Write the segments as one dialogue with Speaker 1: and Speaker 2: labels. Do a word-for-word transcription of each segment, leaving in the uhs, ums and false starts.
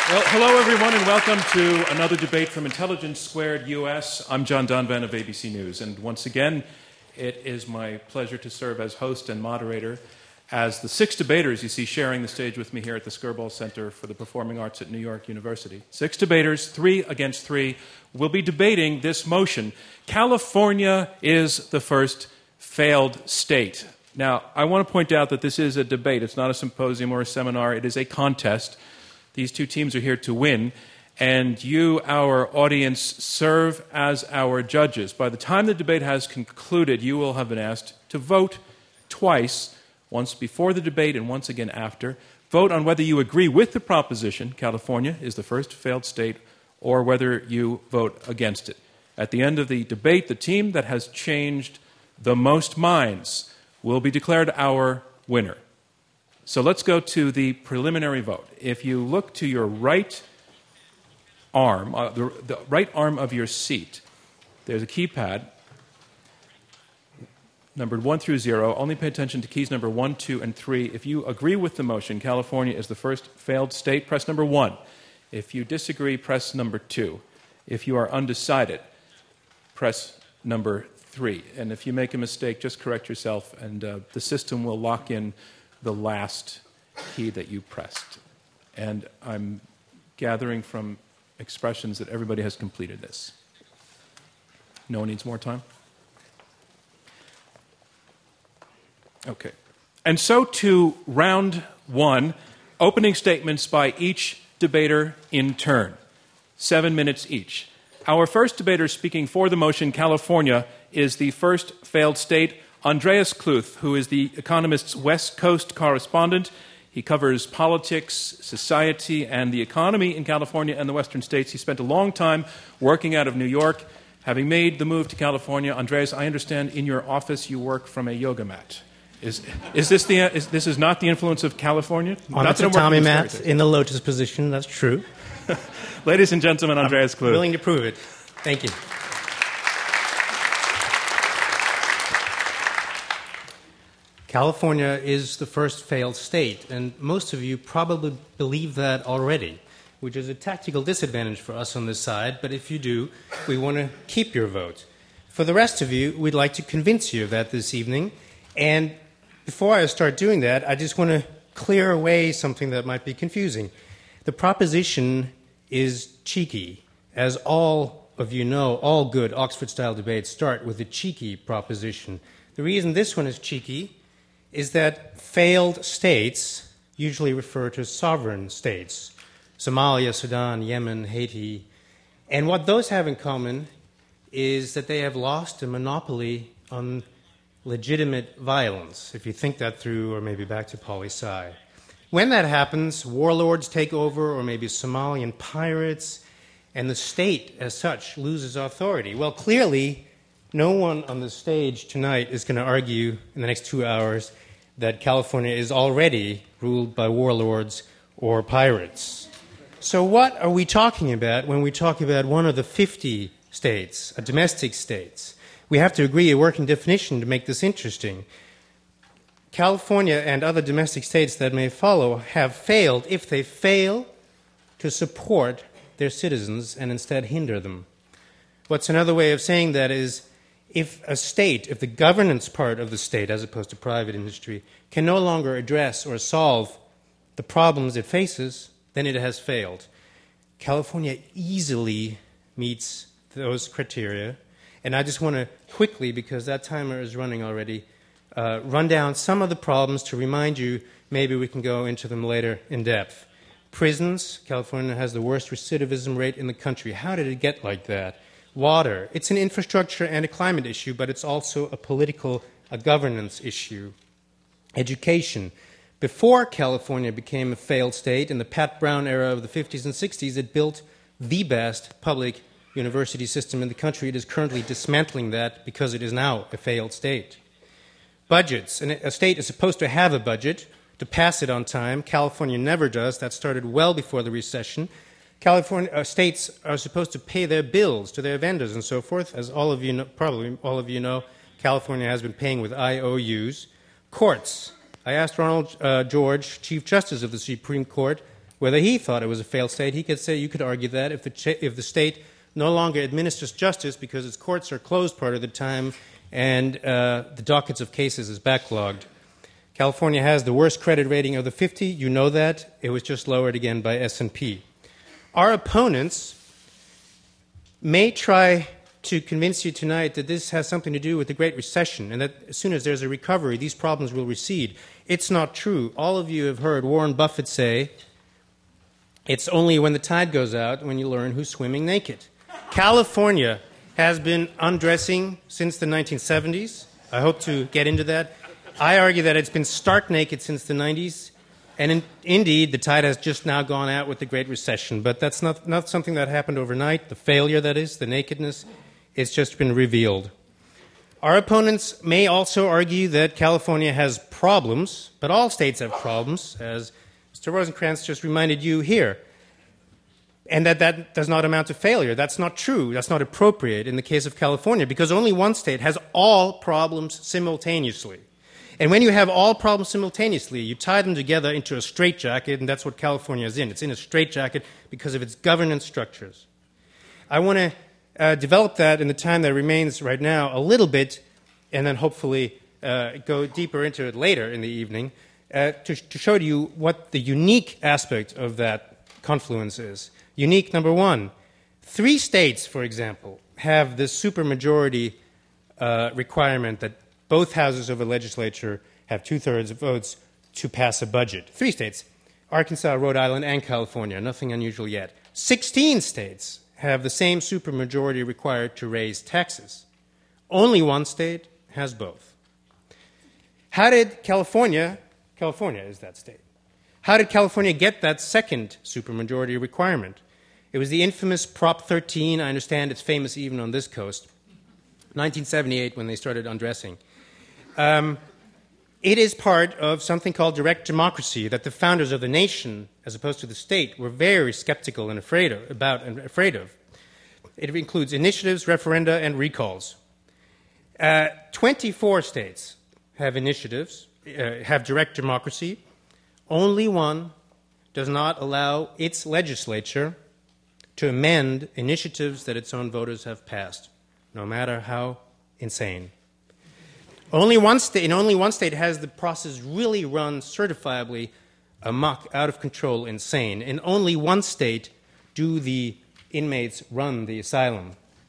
Speaker 1: Well, hello, everyone, and welcome to another debate from Intelligence Squared U S. I'm John Donvan of A B C News, and once again, it is my pleasure to serve as host and moderator as the six debaters you see sharing the stage with me here at the Skirball Center for the Performing Arts at New York University. Six debaters, three against three, will be debating this motion. California is the first failed state. Now, I want to point out that this is a debate. It's not a symposium or a seminar. It is a contest. These two teams are here to win, and you, our audience, serve as our judges. By the time the debate has concluded, you will have been asked to vote twice, once before the debate and once again after. Vote on whether you agree with the proposition, California is the first failed state, or whether you vote against it. At the end of the debate, the team that has changed the most minds will be declared our winner. So let's go to the preliminary vote. If you look to your right arm, uh, the, the right arm of your seat, there's a keypad numbered one through zero. Only pay attention to keys number one, two, and three. If you agree with the motion, California is the first failed state, press number one. If you disagree, press number two. If you are undecided, press number three. And if you make a mistake, just correct yourself, and uh, the system will lock in the last key that you pressed. And I'm gathering from expressions that everybody has completed this. No one needs more time? Okay. And so to round one, opening statements by each debater in turn. Seven minutes each. Our first debater speaking for the motion, California is the first failed state, Andreas Kluth, who is the Economist's West Coast correspondent. He covers politics, society, and the economy in California and the western states. He spent a long time working out of New York. Having made the move to California, Andreas, I understand in your office you work from a yoga mat. Is, is this the is, this is not the influence of California?
Speaker 2: On a tatami mat in the lotus position, that's true.
Speaker 1: Ladies and gentlemen, Andreas Kluth.
Speaker 2: I'm willing to prove it. Thank you. California is the first failed state, and most of you probably believe that already, which is a tactical disadvantage for us on this side, but if you do, we want to keep your vote. For the rest of you, we'd like to convince you of that this evening, and before I start doing that, I just want to clear away something that might be confusing. The proposition is cheeky. As all of you know, all good Oxford-style debates start with a cheeky proposition. The reason this one is cheeky is that failed states usually refer to sovereign states, Somalia, Sudan, Yemen, Haiti. And what those have in common is that they have lost a monopoly on legitimate violence, if you think that through, or maybe back to poli-sci. When that happens, warlords take over, or maybe Somalian pirates, and the state as such loses authority. Well, clearly, no one on the stage tonight is going to argue in the next two hours that California is already ruled by warlords or pirates. So what are we talking about when we talk about one of the fifty states, a domestic states? We have to agree a working definition to make this interesting. California and other domestic states that may follow have failed if they fail to support their citizens and instead hinder them. What's another way of saying that is, if a state, if the governance part of the state, as opposed to private industry, can no longer address or solve the problems it faces, then it has failed. California easily meets those criteria, and I just want to quickly, because that timer is running already, uh, run down some of the problems to remind you, maybe we can go into them later in depth. Prisons, California has the worst recidivism rate in the country. How did it get like that? Water, it's an infrastructure and a climate issue, but it's also a political, a governance issue. Education. Before California became a failed state, in the Pat Brown era of the fifties and sixties, it built the best public university system in the country. It is currently dismantling that because it is now a failed state. Budgets. A state is supposed to have a budget to pass it on time. California never does. That started well before the recession. California uh, states are supposed to pay their bills to their vendors and so forth. As all of you know, probably all of you know, California has been paying with I O Us. Courts. I asked Ronald uh, George, Chief Justice of the Supreme Court, whether he thought it was a failed state. He could say, you could argue that if the, ch- if the state no longer administers justice because its courts are closed part of the time and uh, the dockets of cases is backlogged. California has the worst credit rating of the fifty. You know that. It was just lowered again by S and P. Our opponents may try to convince you tonight that this has something to do with the Great Recession and that as soon as there's a recovery, these problems will recede. It's not true. All of you have heard Warren Buffett say, it's only when the tide goes out when you learn who's swimming naked. California has been undressing since the nineteen seventies. I hope to get into that. I argue that it's been stark naked since the nineties, and in, indeed, the tide has just now gone out with the Great Recession. But that's not, not something that happened overnight. The failure, that is, the nakedness, it's just been revealed. Our opponents may also argue that California has problems, but all states have problems, as Mister Rosenkranz just reminded you here, and that that does not amount to failure. That's not true. That's not appropriate in the case of California, because only one state has all problems simultaneously. And when you have all problems simultaneously, you tie them together into a straitjacket, and that's what California is in. It's in a straitjacket because of its governance structures. I want to uh, develop that in the time that remains right now a little bit, and then hopefully uh, go deeper into it later in the evening, uh, to, to show you what the unique aspect of that confluence is. Unique, number one. Three states, for example, have this supermajority uh, requirement that both houses of a legislature have two-thirds of votes to pass a budget. Three states, Arkansas, Rhode Island, and California. Nothing unusual yet. Sixteen states have the same supermajority required to raise taxes. Only one state has both. How did California, California is that state, how did California get that second supermajority requirement? It was the infamous Prop thirteen. I understand it's famous even on this coast. nineteen seventy-eight, when they started undressing. Um, it is part of something called direct democracy that the founders of the nation, as opposed to the state, were very skeptical and afraid of, about and afraid of. It includes initiatives, referenda, and recalls. Uh, twenty-four states have initiatives, uh, have direct democracy. Only one does not allow its legislature to amend initiatives that its own voters have passed, no matter how insane. Only one state, in only one state has the process really run certifiably amok, out of control, insane. In only one state do the inmates run the asylum.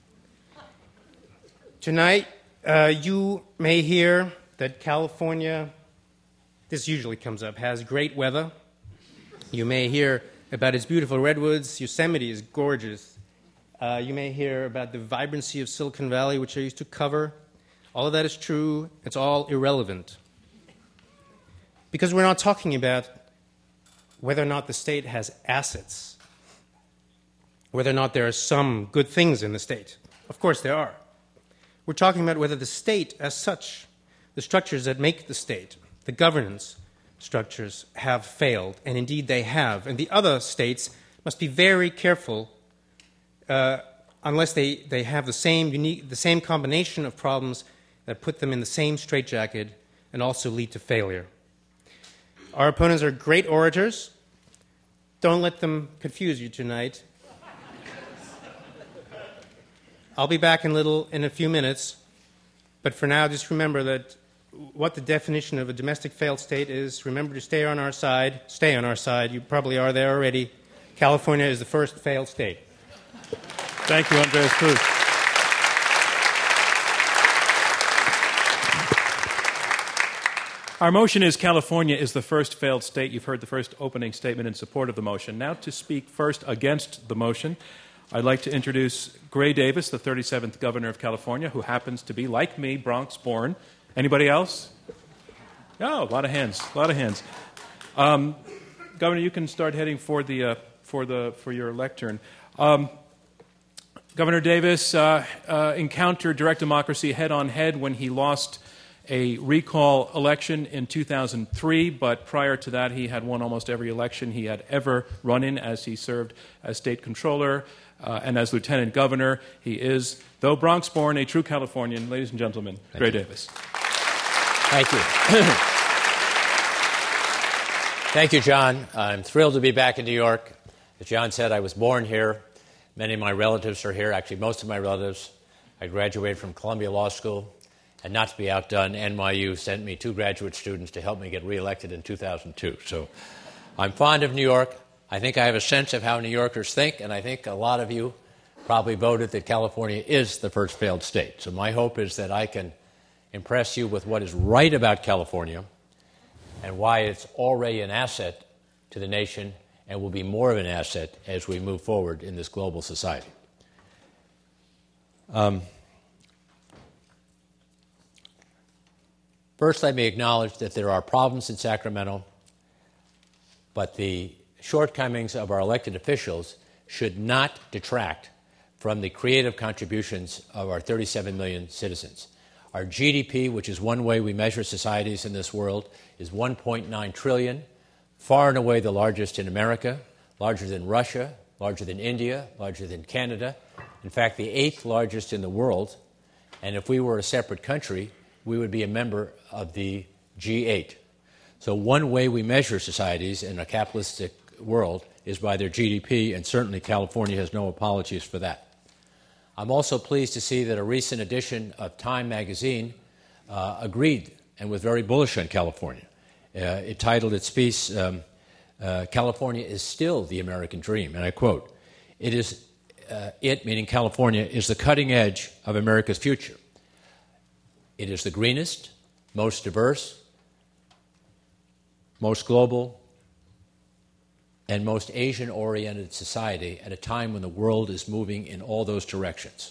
Speaker 2: Tonight, uh, you may hear that California, this usually comes up, has great weather. You may hear about its beautiful redwoods. Yosemite is gorgeous. Uh, you may hear about the vibrancy of Silicon Valley, which I used to cover. All of that is true. It's all irrelevant. Because we're not talking about whether or not the state has assets, whether or not there are some good things in the state. Of course there are. We're talking about whether the state as such, the structures that make the state, the governance structures, have failed. And indeed they have. And the other states must be very careful uh, unless they, they have the same, unique, the same combination of problems that put them in the same straitjacket and also lead to failure. Our opponents are great orators. Don't let them confuse you tonight. I'll be back in, little, in a few minutes, but for now just remember that what the definition of a domestic failed state is. Remember to stay on our side. Stay on our side. You probably are there already. California is the first failed state.
Speaker 1: Thank you, Andreas Cruz. Our motion is California is the first failed state. You've heard the first opening statement in support of the motion. Now to speak first against the motion, I'd like to introduce Gray Davis, the thirty-seventh governor of California, who happens to be, like me, Bronx-born. Anybody else? Oh, a lot of hands, a lot of hands. Um, Governor, you can start heading for the uh, for the for your lectern. Um, Governor Davis uh, uh, encountered direct democracy head-on-head when he lost a recall election in two thousand three, but prior to that he had won almost every election he had ever run in as he served as state controller uh, and as lieutenant governor. He is, though Bronx-born, a true Californian. Ladies and gentlemen, Gray Davis.
Speaker 3: Thank you. Thank you, John. I'm thrilled to be back in New York. As John said, I was born here. Many of my relatives are here, actually most of my relatives. I graduated from Columbia Law School, and not to be outdone, N Y U sent me two graduate students to help me get reelected in two thousand two. So I'm fond of New York. I think I have a sense of how New Yorkers think, and I think a lot of you probably voted that California is the first failed state. So my hope is that I can impress you with what is right about California and why it's already an asset to the nation and will be more of an asset as we move forward in this global society. Um, first, let me acknowledge that there are problems in Sacramento, but the shortcomings of our elected officials should not detract from the creative contributions of our thirty-seven million citizens. Our G D P, which is one way we measure societies in this world, is one point nine trillion dollars, far and away the largest in America, larger than Russia, larger than India, larger than Canada. In fact, the eighth largest in the world. And if we were a separate country, we would be a member of the G eight. So one way we measure societies in a capitalistic world is by their G D P, and certainly California has no apologies for that. I'm also pleased to see that a recent edition of Time magazine uh, agreed and was very bullish on California. Uh, it titled its piece, um, uh, California is still the American dream, and I quote, it is, uh, it, meaning California, is the cutting edge of America's future. It is the greenest, most diverse, most global, and most Asian-oriented society at a time when the world is moving in all those directions.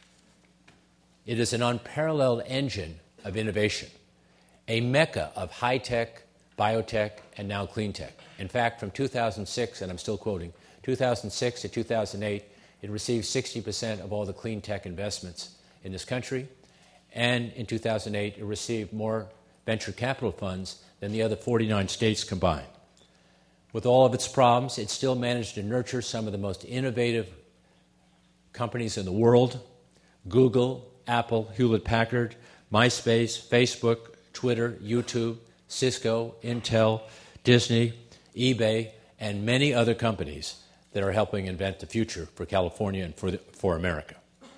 Speaker 3: It is an unparalleled engine of innovation, a mecca of high-tech, biotech, and now clean tech. In fact, from two thousand six, and I'm still quoting, two thousand six to two thousand eight, it received sixty percent of all the clean tech investments in this country, and in two thousand eight, it received more venture capital funds than the other forty-nine states combined. With all of its problems, it still managed to nurture some of the most innovative companies in the world: Google, Apple, Hewlett-Packard, MySpace, Facebook, Twitter, YouTube, Cisco, Intel, Disney, eBay, and many other companies that are helping invent the future for California and for, the, for America.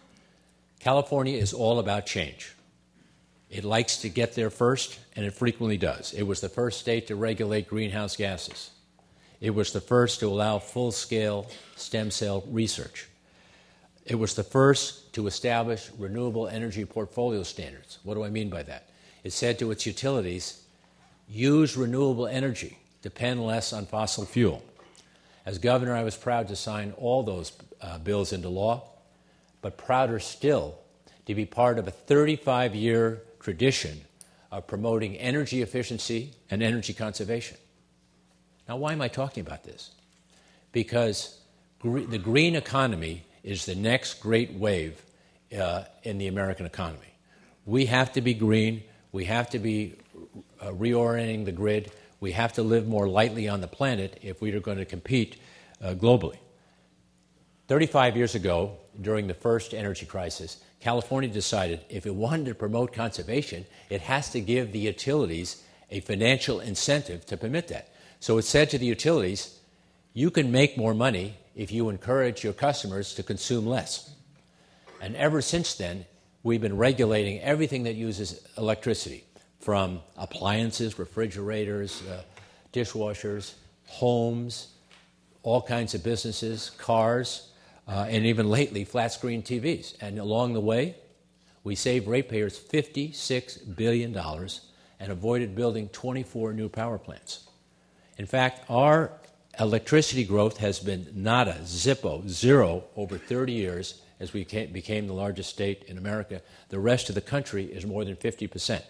Speaker 3: California is all about change. It likes to get there first, and it frequently does. It was the first state to regulate greenhouse gases. It was the first to allow full-scale stem cell research. It was the first to establish renewable energy portfolio standards. What do I mean by that? It said to its utilities, use renewable energy, depend less on fossil fuel. As governor, I was proud to sign all those uh, bills into law, but prouder still to be part of a thirty-five year tradition of promoting energy efficiency and energy conservation. Now, why am I talking about this? Because gre- the green economy is the next great wave uh, in the American economy. We have to be green. We have to be uh, reorienting the grid. We have to live more lightly on the planet if we are going to compete uh, globally. thirty-five years ago, during the first energy crisis, California decided if it wanted to promote conservation, it has to give the utilities a financial incentive to permit that. So it said to the utilities, you can make more money if you encourage your customers to consume less. And ever since then, we've been regulating everything that uses electricity, from appliances, refrigerators, uh, dishwashers, homes, all kinds of businesses, cars, uh, and even lately, flat-screen T Vs. And along the way, we saved ratepayers fifty-six billion dollars and avoided building twenty-four new power plants. In fact, our electricity growth has been nada, zippo, zero over thirty years as we became the largest state in America. The rest of the country is more than fifty percent.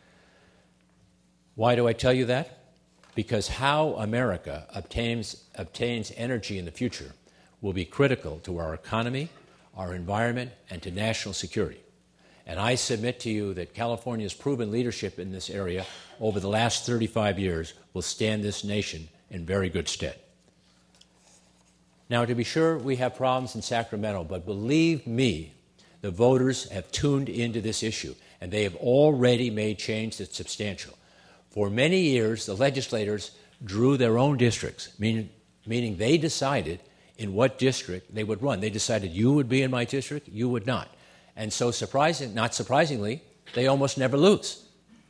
Speaker 3: Why do I tell you that? Because how America obtains, obtains energy in the future will be critical to our economy, our environment, and to national security. And I submit to you that California's proven leadership in this area over the last thirty-five years will stand this nation in very good stead. Now, to be sure, we have problems in Sacramento, but believe me, the voters have tuned into this issue, and they have already made change that's substantial. For many years, the legislators drew their own districts, meaning, meaning they decided in what district they would run. They decided you would be in my district, you would not. And so surprising, not surprisingly, they almost never lose.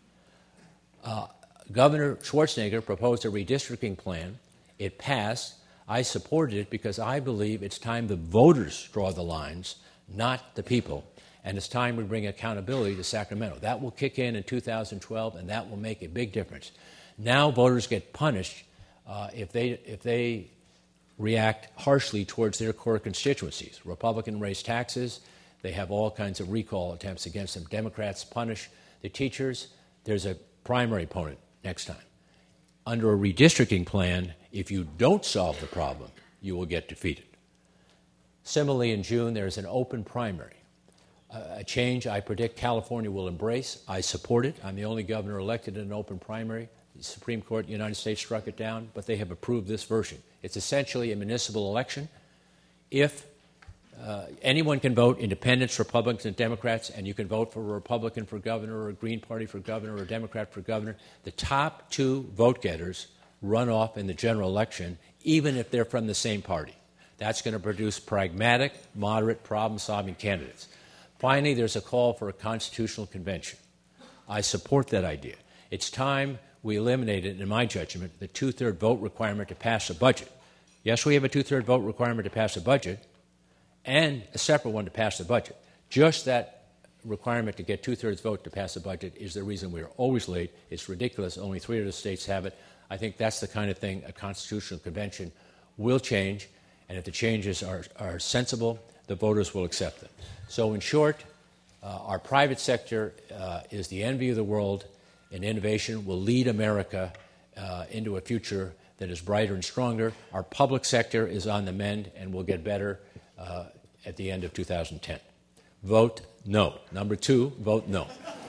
Speaker 3: Uh, Governor Schwarzenegger proposed a redistricting plan. It passed. I supported it because I believe it's time the voters draw the lines, not the people. And it's time we bring accountability to Sacramento. That will kick in in two thousand twelve, and that will make a big difference. Now voters get punished uh, if they if they react harshly towards their core constituencies. Republicans raise taxes. They have all kinds of recall attempts against them. Democrats punish the teachers. There's a primary opponent next time. Under a redistricting plan, if you don't solve the problem, you will get defeated. Similarly, in June, there's an open primary, uh, a change I predict California will embrace. I support it. I'm the only governor elected in an open primary. The Supreme Court of the United States struck it down, but they have approved this version. It's essentially a municipal election. If uh, anyone can vote, independents, Republicans, and Democrats, and you can vote for a Republican for governor or a Green Party for governor or a Democrat for governor. The top two vote getters run off in the general election, even if they're from the same party. That's going to produce pragmatic, moderate, problem-solving candidates. Finally, there's a call for a constitutional convention. I support that idea. It's time we eliminated, in my judgment, the two-third vote requirement to pass a budget. Yes, we have a two-third vote requirement to pass a budget and a separate one to pass the budget. Just that requirement to get two-thirds vote to pass a budget is the reason we're always late. It's ridiculous. Only three other states have it. I think that's the kind of thing a constitutional convention will change, and if the changes are, are sensible, the voters will accept them. So in short, uh, our private sector uh, is the envy of the world, and innovation will lead America uh, into a future that is brighter and stronger. Our public sector is on the mend and will get better uh, at the end of two thousand ten. Vote no. Number two, vote no.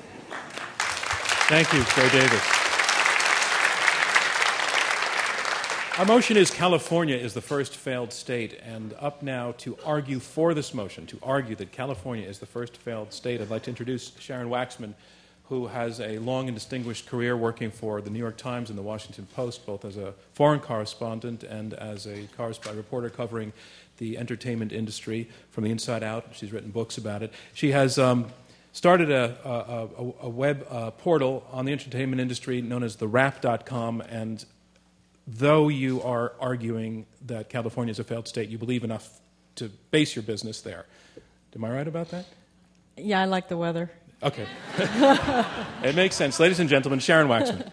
Speaker 1: Thank you, Gray Davis. Our motion is California is the first failed state, and up now to argue for this motion, to argue that California is the first failed state, I'd like to introduce Sharon Waxman, who has a long and distinguished career working for the New York Times and the Washington Post, both as a foreign correspondent and as a correspondent reporter covering the entertainment industry from the inside out. She's written books about it. She has um, started a, a, a web uh, portal on the entertainment industry known as the wrap dot com, and though you are arguing that California is a failed state, you believe enough to base your business there. Am I right about that?
Speaker 4: Yeah, I like the weather.
Speaker 1: Okay. It makes sense. Ladies and gentlemen, Sharon Waxman.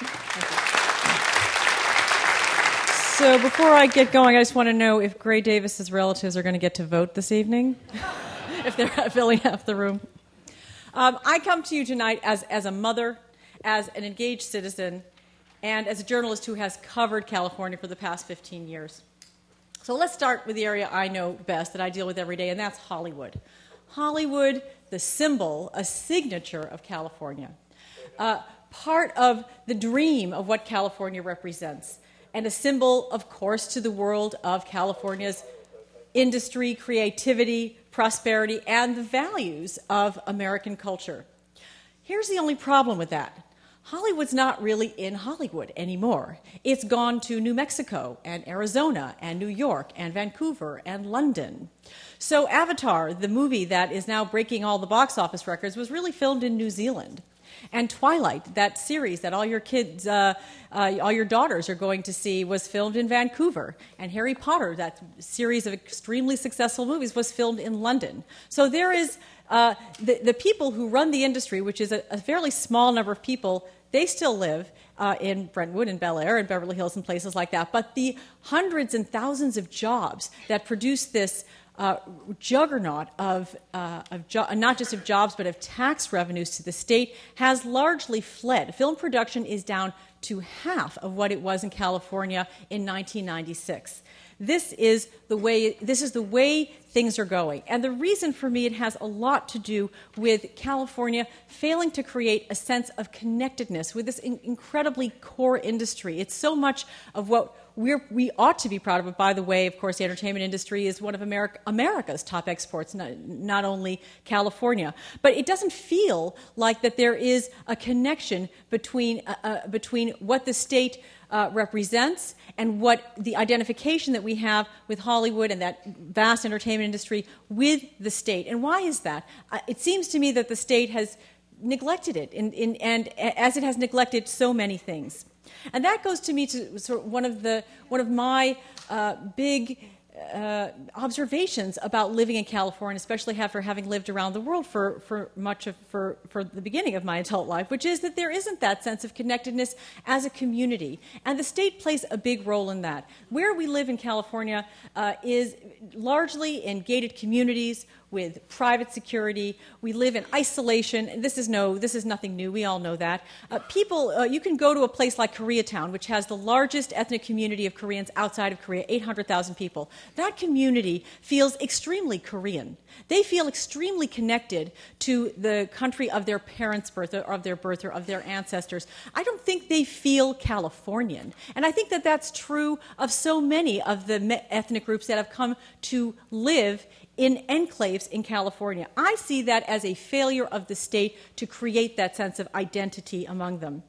Speaker 4: So before I get going, I just want to know if Gray Davis's relatives are going to get to vote this evening, if they're filling half the room. Um, I come to you tonight as, as a mother, as an engaged citizen, and as a journalist who has covered California for the past fifteen years. So let's start with the area I know best, that I deal with every day, and that's Hollywood. Hollywood, the symbol, a signature of California, uh, part of the dream of what California represents, and a symbol, of course, to the world of California's industry, creativity, prosperity, and the values of American culture. Here's the only problem with that. Hollywood's not really in Hollywood anymore. It's gone to New Mexico and Arizona and New York and Vancouver and London. So Avatar, the movie that is now breaking all the box office records, was really filmed in New Zealand. And Twilight, that series that all your kids, uh, uh, all your daughters are going to see, was filmed in Vancouver. And Harry Potter, that series of extremely successful movies, was filmed in London. So there is uh, the, the people who run the industry, which is a, a fairly small number of people. They still live uh, in Brentwood and Bel Air and Beverly Hills and places like that. But the hundreds and thousands of jobs that produce this uh, juggernaut of, uh, of jo- not just of jobs but of tax revenues to the state has largely fled. Film production is down to half of what it was in California in nineteen ninety-six. This is the way this is the way things are going. And the reason for me, it has a lot to do with California failing to create a sense of connectedness with this in- incredibly core industry. It's so much of what we're, we ought to be proud of it. By the way, of course, the entertainment industry is one of America, America's top exports, not, not only California. But it doesn't feel like that there is a connection between, uh, uh, between what the state uh, represents and what the identification that we have with Hollywood and that vast entertainment industry with the state. And why is that? Uh, it seems to me that the state has neglected it, in, in, and as it has neglected so many things. And that goes to me to sort of one of the one of my uh, big uh, observations about living in California, especially after having lived around the world for, for much of for, for the beginning of my adult life, which is that there isn't that sense of connectedness as a community, and the state plays a big role in that. Where we live in California uh, is largely in gated communities with private security. We live in isolation. This is no, this is nothing new. We all know that. Uh, people, uh, you can go to a place like Koreatown, which has the largest ethnic community of Koreans outside of Korea, eight hundred thousand people. That community feels extremely Korean. They feel extremely connected to the country of their parents' birth, or of their birth, or of their ancestors. I don't think they feel Californian. And I think that that's true of so many of the ethnic groups that have come to live in enclaves in California. I see that as a failure of the state to create that sense of identity among them.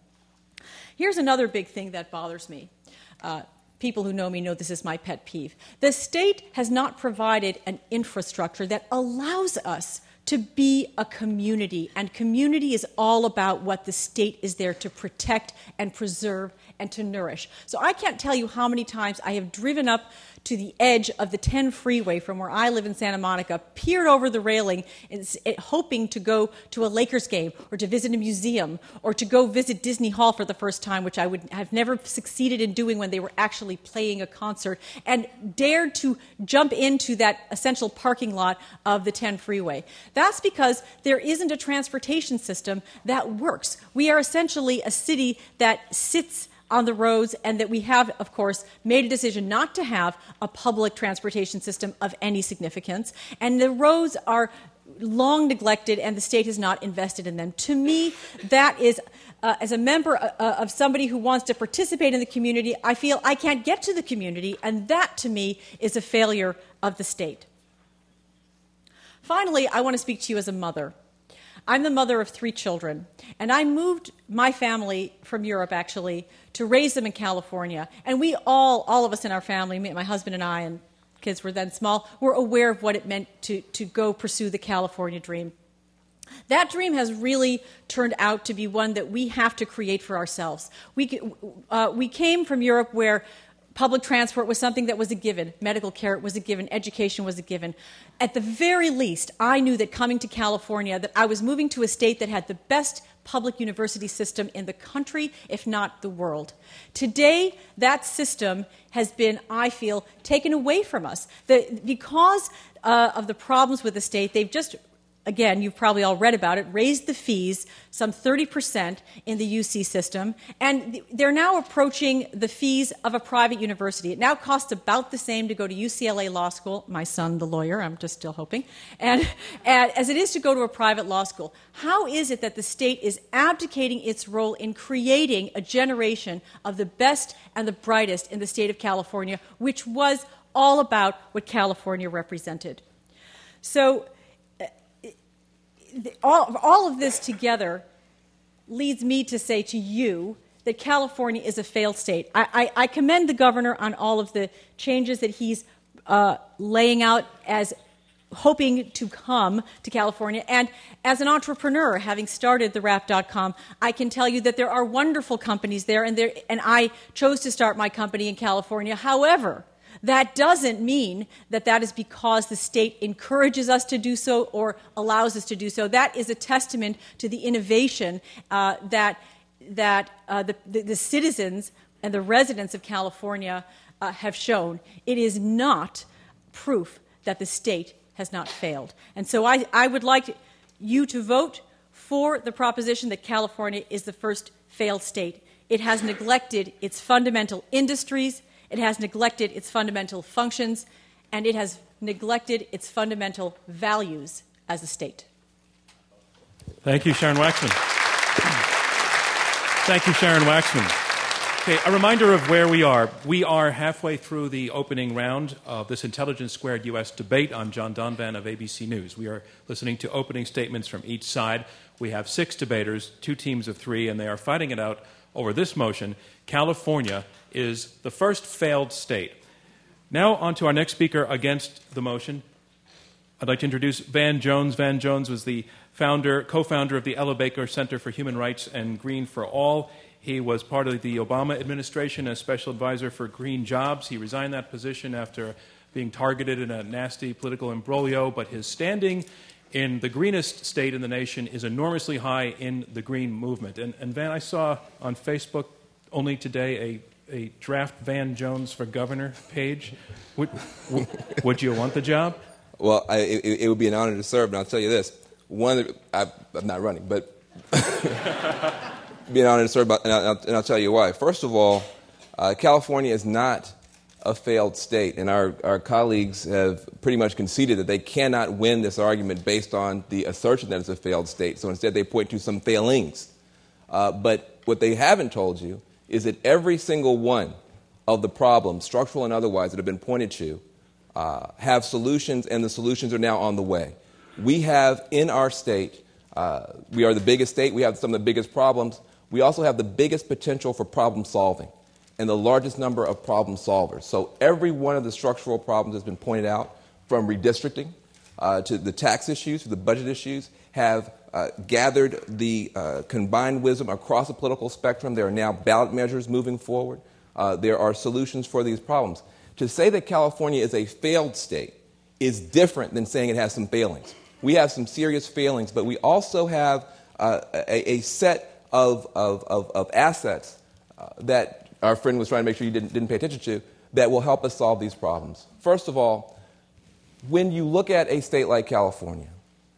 Speaker 4: Here's another big thing that bothers me. Uh, people who know me know this is my pet peeve. The state has not provided an infrastructure that allows us to be a community, and community is all about what the state is there to protect and preserve and to nourish. So I can't tell you how many times I have driven up to the edge of the ten freeway from where I live in Santa Monica, peered over the railing, and, and, hoping to go to a Lakers game or to visit a museum or to go visit Disney Hall for the first time, which I would have never succeeded in doing when they were actually playing a concert, and dared to jump into that essential parking lot of the ten freeway. That's because there isn't a transportation system that works. We are essentially a city that sits on the roads, and that we have, of course, made a decision not to have a public transportation system of any significance. And the roads are long neglected, and the state has not invested in them. To me, that is, uh, as a member uh, of somebody who wants to participate in the community, I feel I can't get to the community, and that, to me, is a failure of the state. Finally, I want to speak to you as a mother. I'm the mother of three children, and I moved my family from Europe, actually, to raise them in California. And we all, all of us in our family, me, my husband and I, and kids were then small, were aware of what it meant to, to go pursue the California dream. That dream has really turned out to be one that we have to create for ourselves. We, uh, we came from Europe where public transport was something that was a given. Medical care was a given. Education was a given. At the very least, I knew that coming to California, that I was moving to a state that had the best public university system in the country, if not the world. Today, that system has been, I feel, taken away from us. The, because uh, of the problems with the state, they've just, again, you've probably all read about it, raised the fees some thirty percent in the U C system, and they're now approaching the fees of a private university. It now costs about the same to go to U C L A Law School, my son, the lawyer, I'm just still hoping, and, and as it is to go to a private law school. How is it that the state is abdicating its role in creating a generation of the best and the brightest in the state of California, which was all about what California represented? So, All, all of this together leads me to say to you that California is a failed state. I, I, I commend the governor on all of the changes that he's uh, laying out as hoping to come to California. And as an entrepreneur, having started the Wrap dot com, I can tell you that there are wonderful companies there, and, there, and I chose to start my company in California. However, that doesn't mean that that is because the state encourages us to do so or allows us to do so. That is a testament to the innovation uh, that, that uh, the, the, the citizens and the residents of California uh, have shown. It is not proof that the state has not failed. And so I, I would like you to vote for the proposition that California is the first failed state. It has neglected its fundamental industries, it has neglected its fundamental functions, and it has neglected its fundamental values as a state.
Speaker 1: Thank you, Sharon Waxman. Thank you, Sharon Waxman. Okay, a reminder of where we are. We are halfway through the opening round of this Intelligence Squared U S debate. I'm John Donvan of A B C News. We are listening to opening statements from each side. We have six debaters, two teams of three, and they are fighting it out over this motion. California is the first failed state. Now on to our next speaker against the motion. I'd like to introduce Van Jones. Van Jones was the founder, co-founder of the Ella Baker Center for Human Rights and Green for All. He was part of the Obama administration as special advisor for green jobs. He resigned that position after being targeted in a nasty political imbroglio, but his standing in the greenest state in the nation is enormously high in the green movement. And, and Van, I saw on Facebook only today a, a draft Van Jones for governor page. Would, would, would you want the job?
Speaker 5: Well, I, it, it would be an honor to serve, and I'll tell you this. One, the, I, I'm not running, but be an honor to serve, and I'll, and I'll tell you why. First of all, uh, California is not a failed state, and our, our colleagues have pretty much conceded that they cannot win this argument based on the assertion that it's a failed state. So instead they point to some failings. Uh, but what they haven't told you is that every single one of the problems, structural and otherwise, that have been pointed to, uh, have solutions, and the solutions are now on the way. We have in our state, uh, we are the biggest state, we have some of the biggest problems. We also have the biggest potential for problem solving and the largest number of problem solvers. So every one of the structural problems has been pointed out, from redistricting uh, to the tax issues, to the budget issues, have uh, gathered the uh, combined wisdom across the political spectrum. There are now ballot measures moving forward. Uh, there are solutions for these problems. To say that California is a failed state is different than saying it has some failings. We have some serious failings, but we also have uh, a, a set of, of, of, of assets uh, that our friend was trying to make sure you didn't, didn't pay attention to, that will help us solve these problems. First of all, when you look at a state like California,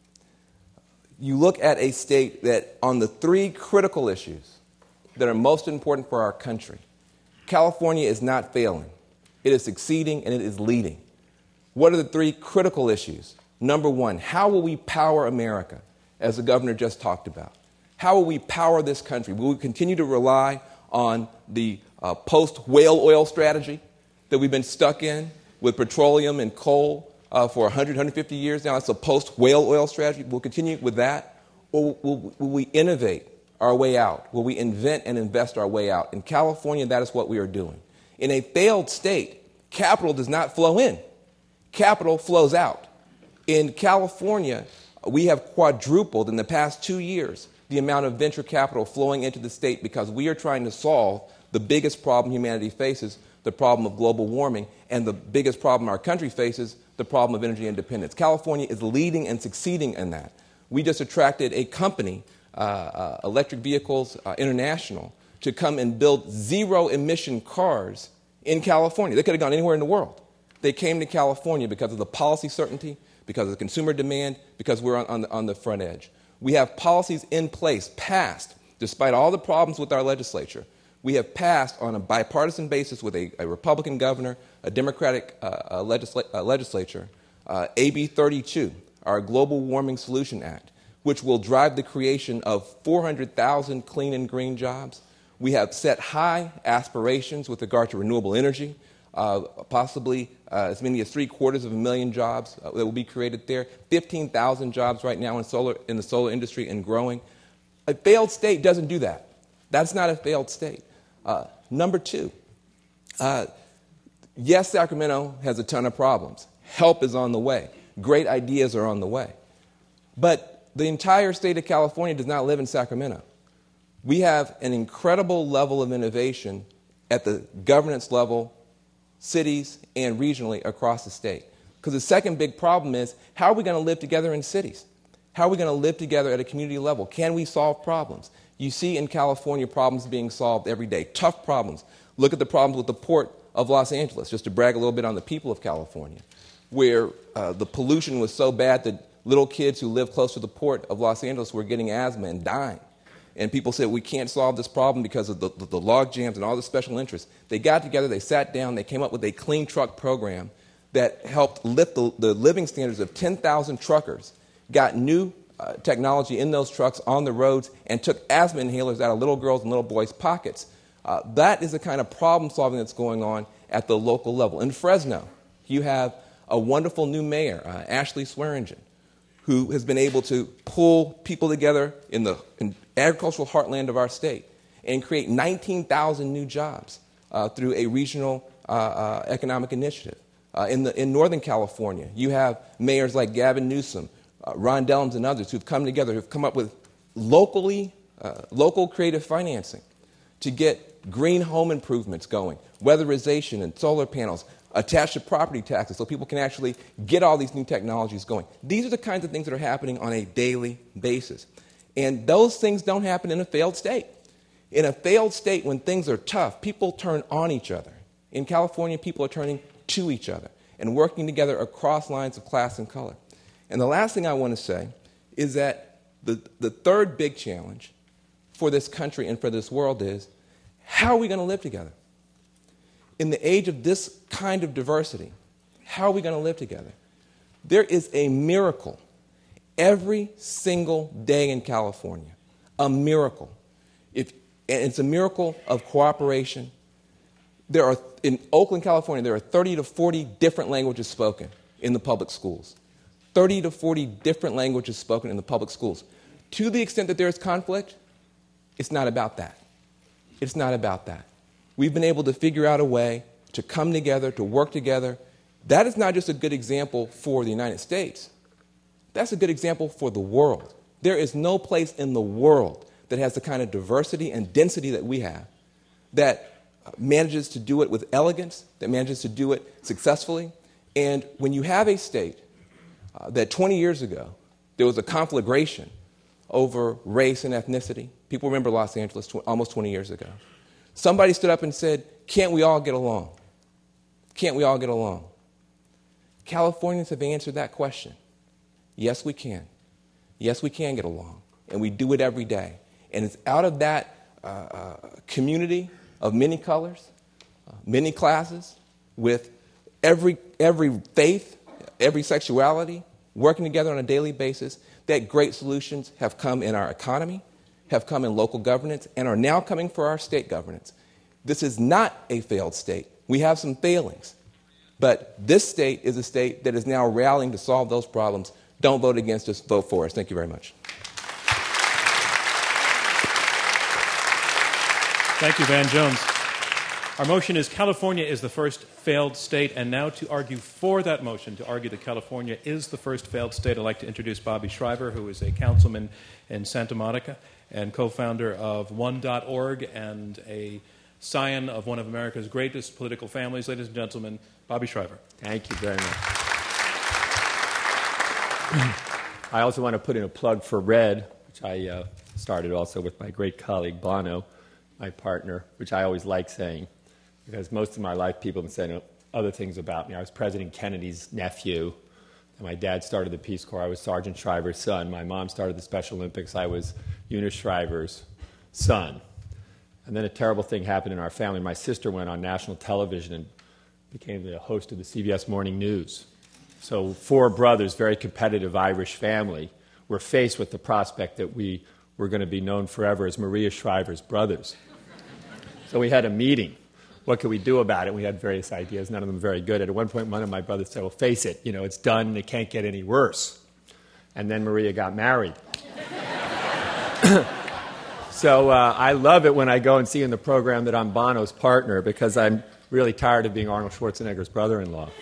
Speaker 5: you look at a state that on the three critical issues that are most important for our country, California is not failing. It is succeeding and it is leading. What are the three critical issues? Number one, how will we power America, as the governor just talked about? How will we power this country? Will we continue to rely on the uh, post-whale oil strategy that we've been stuck in with petroleum and coal uh, for one hundred, one hundred fifty years now? That's a post-whale oil strategy. We'll continue with that. Or will, will we innovate our way out? Will we invent and invest our way out? In California, that is what we are doing. In a failed state, capital does not flow in. Capital flows out. In California, we have quadrupled in the past two years the amount of venture capital flowing into the state because we are trying to solve the biggest problem humanity faces, the problem of global warming, and the biggest problem our country faces, the problem of energy independence. California is leading and succeeding in that. We just attracted a company, uh, uh, Electric Vehicles uh, International, to come and build zero-emission cars in California. They could have gone anywhere in the world. They came to California because of the policy certainty, because of the consumer demand, because we're on, on, the, on the front edge. We have policies in place, passed, despite all the problems with our legislature. We have passed on a bipartisan basis with a, a Republican governor, a Democratic uh, uh, legisla- uh, legislature, uh, A B thirty-two, our Global Warming Solution Act, which will drive the creation of four hundred thousand clean and green jobs. We have set high aspirations with regard to renewable energy, uh, possibly uh, as many as three quarters of a million jobs uh, that will be created there, fifteen thousand jobs right now in, solar, in the solar industry and growing. A failed state doesn't do that. That's not a failed state. Uh, number two, uh, yes, Sacramento has a ton of problems. Help is on the way. Great ideas are on the way. But the entire state of California does not live in Sacramento. We have an incredible level of innovation at the governance level, cities, and regionally across the state. Because the second big problem is, how are we going to live together in cities? How are we going to live together at a community level? Can we solve problems? You see in California problems being solved every day, tough problems. Look at the problems with the Port of Los Angeles, just to brag a little bit on the people of California, where uh, the pollution was so bad that little kids who live close to the Port of Los Angeles were getting asthma and dying. And people said, we can't solve this problem because of the, the, the log jams and all the special interests. They got together, they sat down, they came up with a clean truck program that helped lift the, the living standards of ten thousand truckers, got new uh, technology in those trucks on the roads, and took asthma inhalers out of little girls' and little boys' pockets. Uh, that is the kind of problem solving that's going on at the local level. In Fresno, you have a wonderful new mayor, uh, Ashley Swearingen, who has been able to pull people together in the in agricultural heartland of our state and create nineteen thousand new jobs uh, through a regional uh, uh, economic initiative. Uh, in, the, in Northern California, you have mayors like Gavin Newsom, uh, Ron Dellums, and others who've come together, who've come up with locally, uh, local creative financing to get green home improvements going, weatherization and solar panels, attached to property taxes so people can actually get all these new technologies going. These are the kinds of things that are happening on a daily basis. And those things don't happen in a failed state. In a failed state, when things are tough, people turn on each other. In California, people are turning to each other and working together across lines of class and color. And the last thing I want to say is that the, the third big challenge for this country and for this world is, how are we going to live together? In the age of this kind of diversity, how are we going to live together? There is a miracle every single day in California, a miracle. If, and it's a miracle of cooperation. There are, in Oakland, California, there are thirty to forty different languages spoken in the public schools. thirty to forty different languages spoken in the public schools. To the extent that there is conflict, it's not about that. It's not about that. We've been able to figure out a way to come together, to work together. That is not just a good example for the United States. That's a good example for the world. There is no place in the world that has the kind of diversity and density that we have, that manages to do it with elegance, that manages to do it successfully. And when you have a state uh, that twenty years ago, there was a conflagration over race and ethnicity. People remember Los Angeles tw- almost twenty years ago. Somebody stood up and said, can't we all get along? Can't we all get along? Californians have answered that question. Yes, we can. Yes, we can get along. And we do it every day. And it's out of that uh, uh, community of many colors, uh, many classes, with every, every faith, every sexuality, working together on a daily basis, that great solutions have come in our economy, have come in local governance, and are now coming for our state governance. This is not a failed state. We have some failings. But this state is a state that is now rallying to solve those problems. Don't vote against us, vote for us. Thank you very much.
Speaker 1: Thank you, Van Jones. Our motion is California is the first failed state, and now to argue for that motion, to argue that California is the first failed state, I'd like to introduce Bobby Shriver, who is a councilman in Santa Monica and co-founder of one dot org and a scion of one of America's greatest political families. Ladies and gentlemen, Bobby Shriver.
Speaker 6: Thank you very much. I also want to put in a plug for RED, which I uh, started also with my great colleague Bono, my partner, which I always like saying, because most of my life people have been saying other things about me. I was President Kennedy's nephew, and my dad started the Peace Corps. I was Sergeant Shriver's son. My mom started the Special Olympics. I was Eunice Shriver's son. And then a terrible thing happened in our family. My sister went on national television and became the host of the C B S Morning News. So four brothers, very competitive Irish family, were faced with the prospect that we were going to be known forever as Maria Shriver's brothers. So we had a meeting. What could we do about it? We had various ideas, none of them very good. At one point, one of my brothers said, well, face it, you know, it's done and it can't get any worse. And then Maria got married. So uh, I love it when I go and see in the program that I'm Bono's partner, because I'm really tired of being Arnold Schwarzenegger's brother-in-law.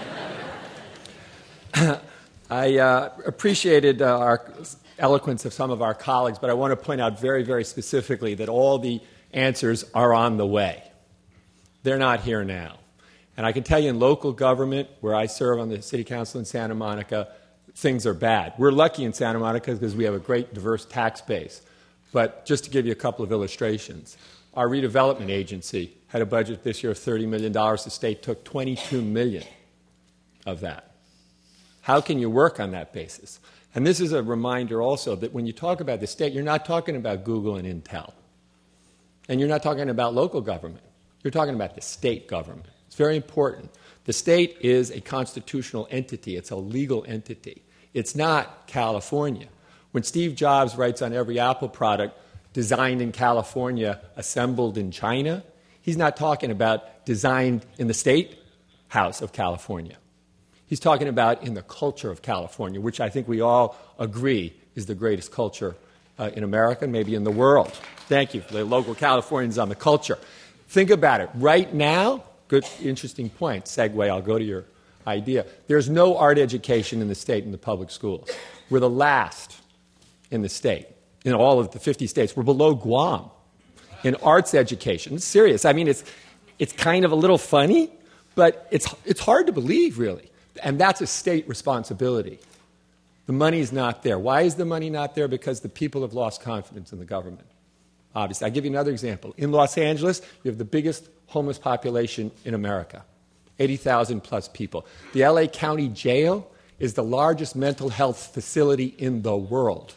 Speaker 6: I uh, appreciated uh, our eloquence of some of our colleagues, but I want to point out very, very specifically that all the answers are on the way. They're not here now. And I can tell you in local government, where I serve on the city council in Santa Monica, things are bad. We're lucky in Santa Monica because we have a great diverse tax base. But just to give you a couple of illustrations, our redevelopment agency had a budget this year of thirty million dollars. The state took twenty-two million dollars of that. How can you work on that basis? And this is a reminder also that when you talk about the state, you're not talking about Google and Intel. And you're not talking about local government. You're talking about the state government. It's very important. The state is a constitutional entity. It's a legal entity. It's not California. When Steve Jobs writes on every Apple product, designed in California, assembled in China. He's not talking about designed in the State House of California. He's talking about in the culture of California, which I think we all agree is the greatest culture uh, in America, maybe in the world. Thank you for the local Californians on the culture. Think about it. Right now, good, interesting point, segue, I'll go to your idea. There's no art education in the state in the public schools. We're the last in the state, in all of the fifty states. We're below Guam in arts education. It's serious. I mean, it's, it's kind of a little funny, but it's, it's hard to believe, really. And that's a state responsibility. The money's not there. Why is the money not there? Because the people have lost confidence in the government. Obviously. I'll give you another example. In Los Angeles, you have the biggest homeless population in America, eighty thousand plus people. The L A County Jail is the largest mental health facility in the world.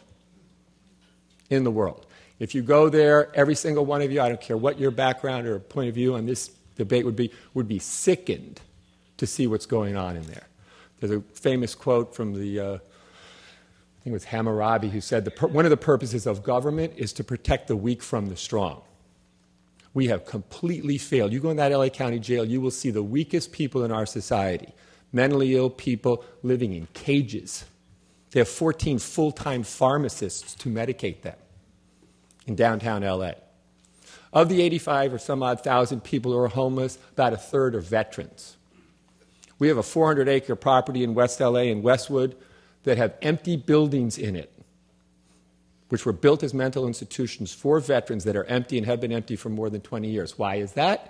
Speaker 6: In the world. If you go there, every single one of you, I don't care what your background or point of view on this debate would be, would be sickened to see what's going on in there. There's a famous quote from the, uh, I think it was Hammurabi, who said, the pur- one of the purposes of government is to protect the weak from the strong. We have completely failed. You go in that L A County jail, you will see the weakest people in our society, mentally ill people living in cages. They have fourteen full-time pharmacists to medicate them in downtown L A. Of the eighty-five or some odd thousand people who are homeless, about a third are veterans. We have a four hundred acre property in West L A and Westwood that have empty buildings in it, which were built as mental institutions for veterans that are empty and have been empty for more than twenty years. Why is that?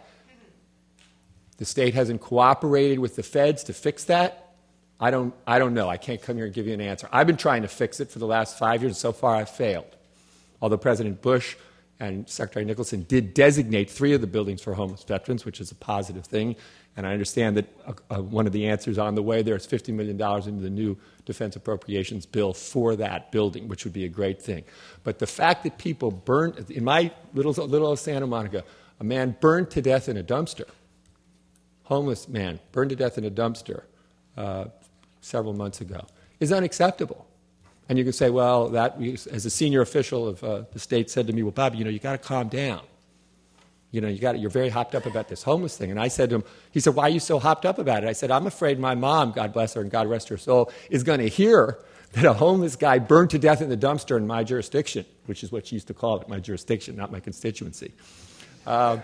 Speaker 6: The state hasn't cooperated with the feds to fix that. I don't, I don't know. I can't come here and give you an answer. I've been trying to fix it for the last five years, and so far I've failed. Although President Bush and Secretary Nicholson did designate three of the buildings for homeless veterans, which is a positive thing. And I understand that uh, uh, one of the answers on the way there is fifty million dollars into the new defense appropriations bill for that building, which would be a great thing. But the fact that people burned, in my little, little Santa Monica, a man burned to death in a dumpster, homeless man burned to death in a dumpster uh, several months ago, is unacceptable. And you can say, well, that, as a senior official of uh, the state said to me, well, Bobby, you know, you got to calm down. You know, you got you're very hopped up about this homeless thing. And I said to him, he said, why are you so hopped up about it? I said, I'm afraid my mom, God bless her and God rest her soul, is going to hear that a homeless guy burned to death in the dumpster in my jurisdiction, which is what she used to call it, my jurisdiction, not my constituency. Because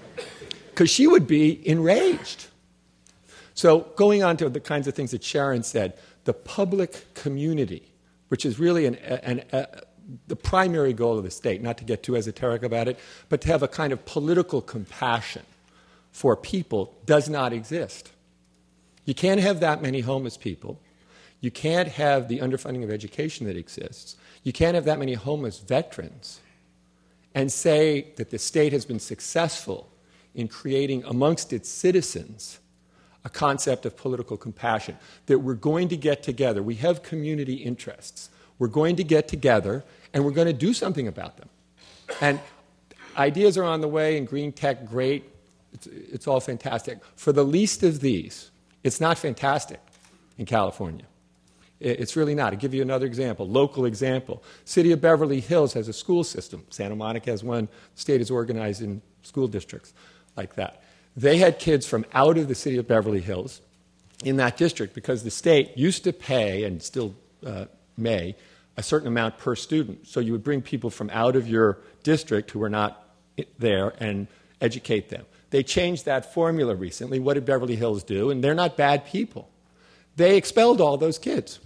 Speaker 6: uh, she would be enraged. So going on to the kinds of things that Sharon said, the public community, which is really an, an, an the primary goal of the state, not to get too esoteric about it, but to have a kind of political compassion for people, does not exist. You can't have that many homeless people. You can't have the underfunding of education that exists. You can't have that many homeless veterans and say that the state has been successful in creating amongst its citizens a concept of political compassion, that we're going to get together. We have community interests. We're going to get together, and we're going to do something about them. And ideas are on the way, and green tech, great. It's, it's all fantastic. For the least of these, it's not fantastic in California. It, it's really not. I'll give you another example, local example. City of Beverly Hills has a school system. Santa Monica has one. The state is organized in school districts like that. They had kids from out of the city of Beverly Hills in that district because the state used to pay, and still uh, may, a certain amount per student. So you would bring people from out of your district who were not there and educate them. They changed that formula recently. What did Beverly Hills do? And they're not bad people. They expelled all those kids.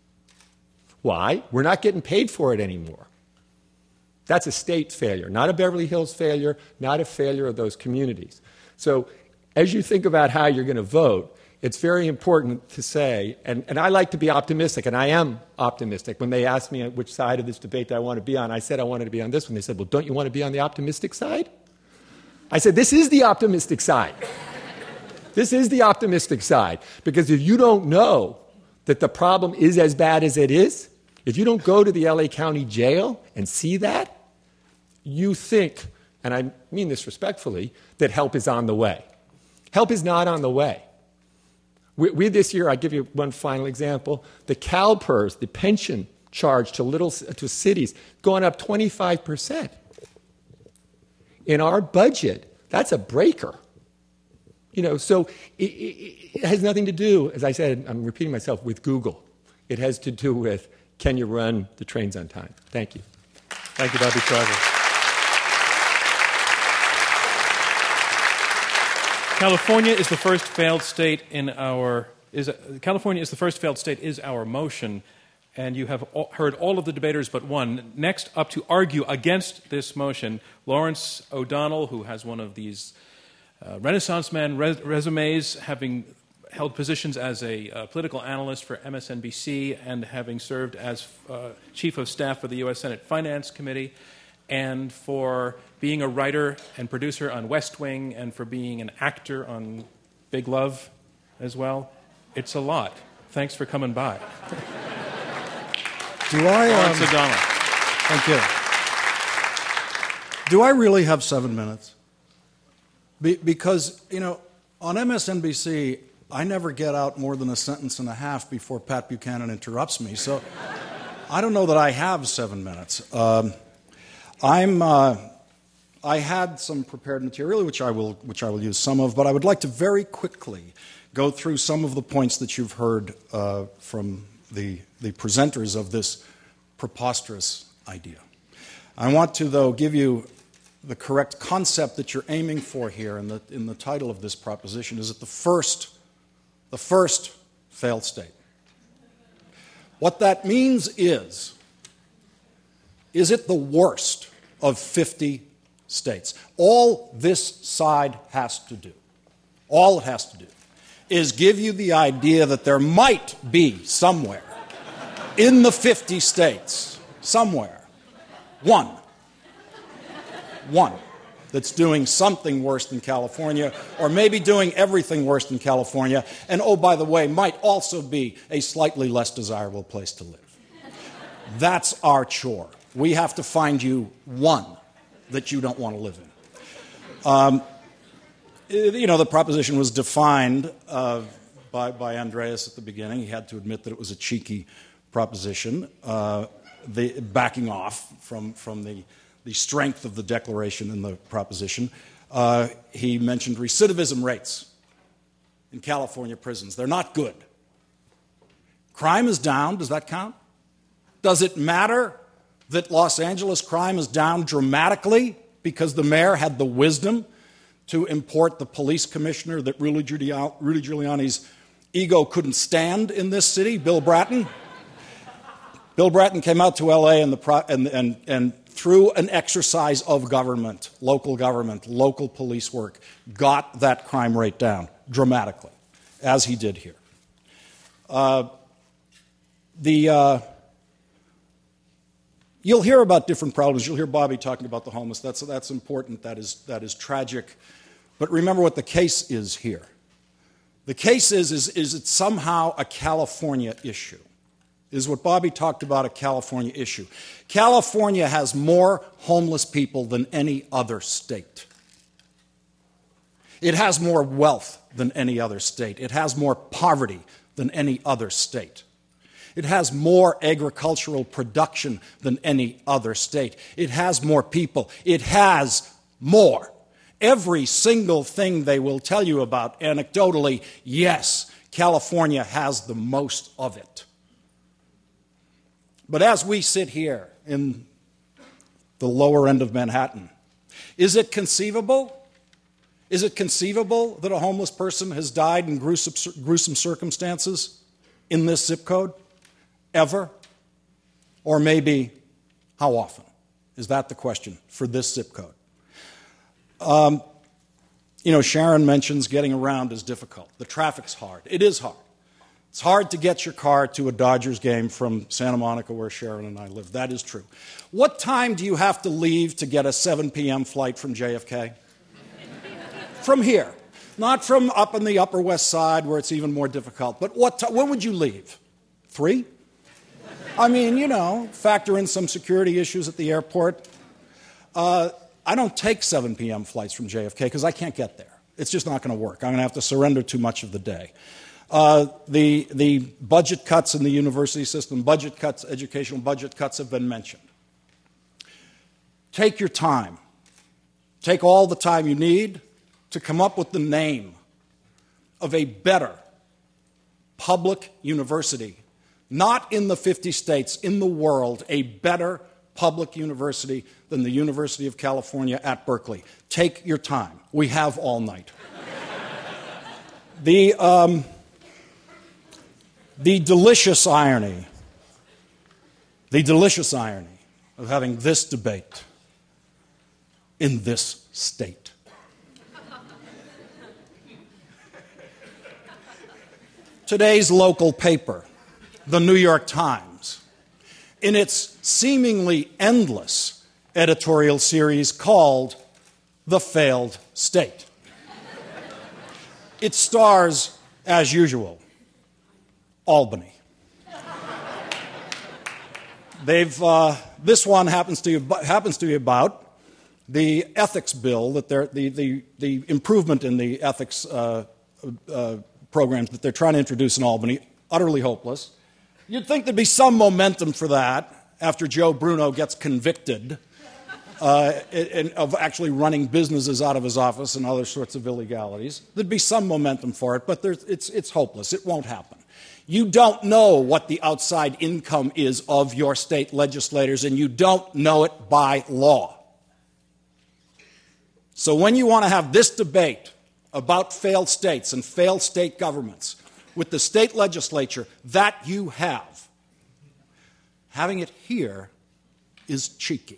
Speaker 6: Why? We're not getting paid for it anymore. That's a state failure, not a Beverly Hills failure, not a failure of those communities. So as you think about how you're going to vote, it's very important to say, and, and I like to be optimistic, and I am optimistic. When they asked me which side of this debate I want to be on, I said I wanted to be on this one. They said, well, don't you want to be on the optimistic side? I said, this is the optimistic side. This is the optimistic side. Because if you don't know that the problem is as bad as it is, if you don't go to the L A County Jail and see that, you think, and I mean this respectfully, that help is on the way. Help is not on the way. We, we this year, I'll give you one final example, the CalPERS, the pension charge to little to cities, going up twenty-five percent. in our budget. That's a breaker. You know, so it, it, it has nothing to do, as I said, I'm repeating myself, with Google. It has to do with, can you run the trains on time? Thank you.
Speaker 1: Thank you, Bobby Shriver. California is the first failed state in our is California is the first failed state is our motion, and you have all, heard all of the debaters but one. Next up to argue against this motion, Lawrence O'Donnell, who has one of these uh, Renaissance man res- resumes, having held positions as a uh, political analyst for M S N B C and having served as uh, chief of staff for the U S Senate Finance Committee, and for being a writer and producer on West Wing, and for being an actor on Big Love as well. It's a lot. Thanks for coming by.
Speaker 7: Do I,
Speaker 1: Lawrence
Speaker 7: um,
Speaker 1: O'Donnell.
Speaker 7: Thank you. Do I really have seven minutes? Be, because, you know, on M S N B C, I never get out more than a sentence and a half before Pat Buchanan interrupts me. So I don't know that I have seven minutes. Um, I'm... Uh, I had some prepared material, which I will, which I will use some of, but I would like to very quickly go through some of the points that you've heard uh, from the, the presenters of this preposterous idea. I want to, though, give you the correct concept that you're aiming for here in the, in the title of this proposition. Is it the first, the first failed state? What that means is, is it the worst of fifty states? All this side has to do, all it has to do, is give you the idea that there might be somewhere in the fifty states, somewhere, one, one that's doing something worse than California, or maybe doing everything worse than California, and oh, by the way, might also be a slightly less desirable place to live. That's our chore. We have to find you one that you don't want to live in. Um, you know, the proposition was defined uh, by, by Andreas at the beginning. He had to admit that it was a cheeky proposition, uh, the, backing off from, from the, the strength of the declaration in the proposition. Uh, he mentioned recidivism rates in California prisons. They're not good. Crime is down. Does that count? Does it matter that Los Angeles crime is down dramatically because the mayor had the wisdom to import the police commissioner that Rudy Giuliani's ego couldn't stand in this city, Bill Bratton? Bill Bratton came out to L A and, the pro- and, and, and through an exercise of government, local government, local police work, got that crime rate down dramatically, as he did here. Uh, the... Uh, You'll hear about different problems. You'll hear Bobby talking about the homeless. That's, that's important. That is, that is tragic. But remember what the case is here. The case is, is, is it somehow a California issue? Is what Bobby talked about a California issue? California has more homeless people than any other state. It has more wealth than any other state. It has more poverty than any other state. It has more agricultural production than any other state. It has more people. It has more. Every single thing they will tell you about, anecdotally, yes, California has the most of it. But as we sit here in the lower end of Manhattan, is it conceivable? Is it conceivable that a homeless person has died in gruesome, gruesome circumstances in this zip code? Ever? Or maybe, how often? Is that the question for this zip code? Um, you know, Sharon mentions getting around is difficult. The traffic's hard. It is hard. It's hard to get your car to a Dodgers game from Santa Monica, where Sharon and I live. That is true. What time do you have to leave to get a seven p.m. flight from J F K? From here. Not from up in the Upper West Side, where it's even more difficult. But what t- when would you leave? Three? I mean, you know, factor in some security issues at the airport. Uh, I don't take seven p.m. flights from J F K because I can't get there. It's just not going to work. I'm going to have to surrender too much of the day. Uh, the, the budget cuts in the university system, budget cuts, educational budget cuts have been mentioned. Take your time. take all the time you need to come up with the name of a better public university, not in the fifty states, in the world, a better public university than the University of California at Berkeley. Take your time. We have all night. the, um, the delicious irony, the delicious irony of having this debate in this state. Today's local paper, the New York Times, in its seemingly endless editorial series called The Failed State. It stars, as usual, Albany. They've, uh, this one happens to, happens to be about the ethics bill, that they're, the, the, the improvement in the ethics uh, uh, programs that they're trying to introduce in Albany, utterly hopeless. You'd think there'd be some momentum for that after Joe Bruno gets convicted uh, in, of actually running businesses out of his office and other sorts of illegalities. There'd be some momentum for it, but there's, it's, it's hopeless. It won't happen. You don't know what the outside income is of your state legislators, and you don't know it by law. So when you want to have this debate about failed states and failed state governments with the state legislature that you have, having it here is cheeky.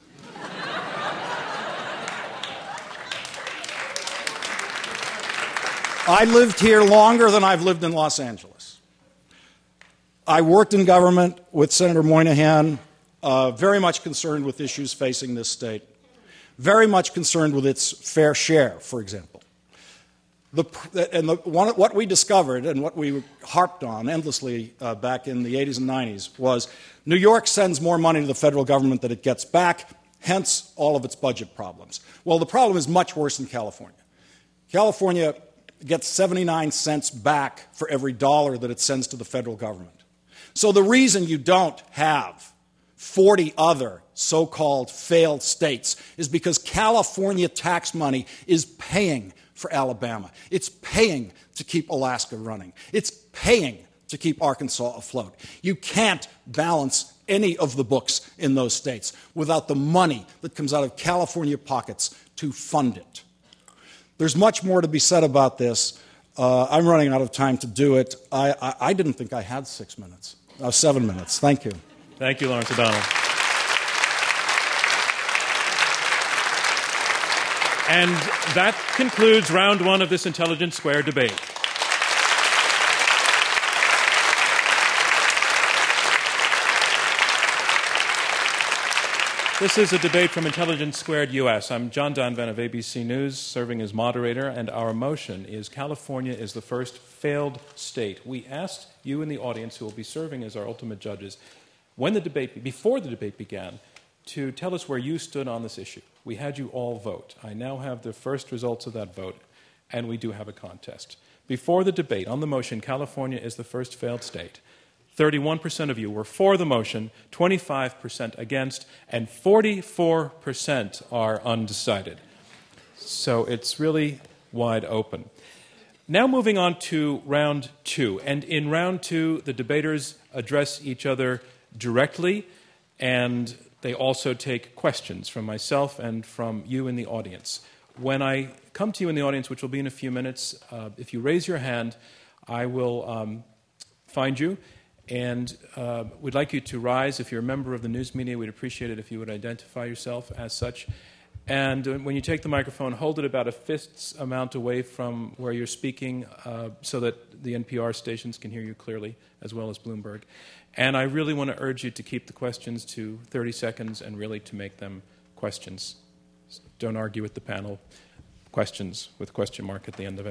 Speaker 7: I lived here longer than I've lived in Los Angeles. I worked in government with Senator Moynihan, uh, very much concerned with issues facing this state, very much concerned with its fair share, for example. The, and the, one, what we discovered and what we harped on endlessly uh, back in the eighties and nineties was New York sends more money to the federal government than it gets back, hence all of its budget problems. Well, the problem is much worse in California. California gets seventy-nine cents back for every dollar that it sends to the federal government. So the reason you don't have forty other so-called failed states is because California tax money is paying for Alabama. It's paying to keep Alaska running. It's paying to keep Arkansas afloat. You can't balance any of the books in those states without the money that comes out of California pockets to fund it. There's much more to be said about this. Uh, I'm running out of time to do it. I, I, I didn't think I had six minutes. Uh, seven minutes. Thank you.
Speaker 1: Thank you, Lawrence O'Donnell. And that concludes round one of this Intelligence Squared debate. This is a debate from Intelligence Squared U S. I'm John Donvan of A B C News, serving as moderator, and our motion is California is the first failed state. We asked you in the audience, who will be serving as our ultimate judges, when the debate, before the debate began, to tell us where you stood on this issue. We had you all vote. I now have the first results of that vote, and we do have a contest. Before the debate on the motion, California is the first failed state, thirty-one percent of you were for the motion, twenty-five percent against, and forty-four percent are undecided. So it's really wide open. Now moving on to round two. And in round two, the debaters address each other directly, and they also take questions from myself and from you in the audience. When I come to you in the audience, which will be in a few minutes, uh, if you raise your hand, I will um, find you. And uh, we'd like you to rise. If you're a member of the news media, we'd appreciate it if you would identify yourself as such. And uh, when you take the microphone, hold it about a fist's amount away from where you're speaking uh, so that the N P R stations can hear you clearly, as well as Bloomberg. And I really want to urge you to keep the questions to thirty seconds and really to make them questions. Don't argue with the panel. Questions with question mark at the end of it.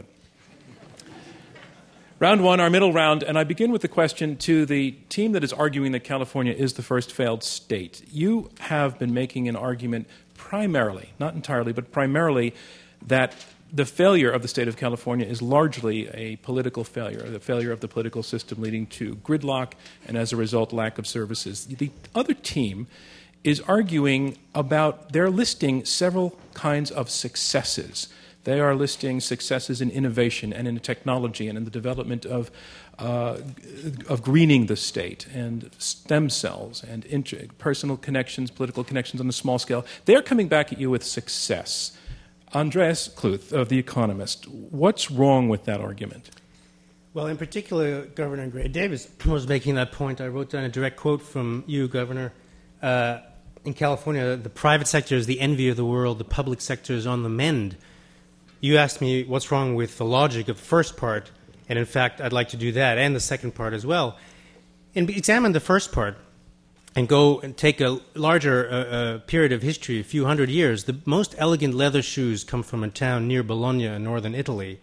Speaker 1: Round one, our middle round, and I begin with the question to the team that is arguing that California is the first failed state. You have been making an argument primarily, not entirely, but primarily, that the failure of the state of California is largely a political failure, the failure of the political system leading to gridlock and, as a result, lack of services. The other team is arguing about, they're listing several kinds of successes. They are listing successes in innovation and in technology and in the development of, uh, of greening the state and stem cells and inter- personal connections, political connections on a small scale. They're coming back at you with success. Andreas Kluth of The Economist, what's wrong with that argument?
Speaker 2: Well, in particular, Governor Gray Davis was making that point. I wrote down a direct quote from you, Governor. Uh, in California, the private sector is the envy of the world. The public sector is on the mend. You asked me what's wrong with the logic of the first part, and in fact, I'd like to do that and the second part as well. And examine the first part and go and take a larger uh, uh, period of history, a few hundred years. The most elegant leather shoes come from a town near Bologna in northern Italy.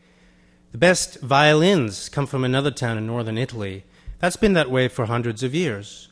Speaker 2: The best violins come from another town in northern Italy. That's been that way for hundreds of years.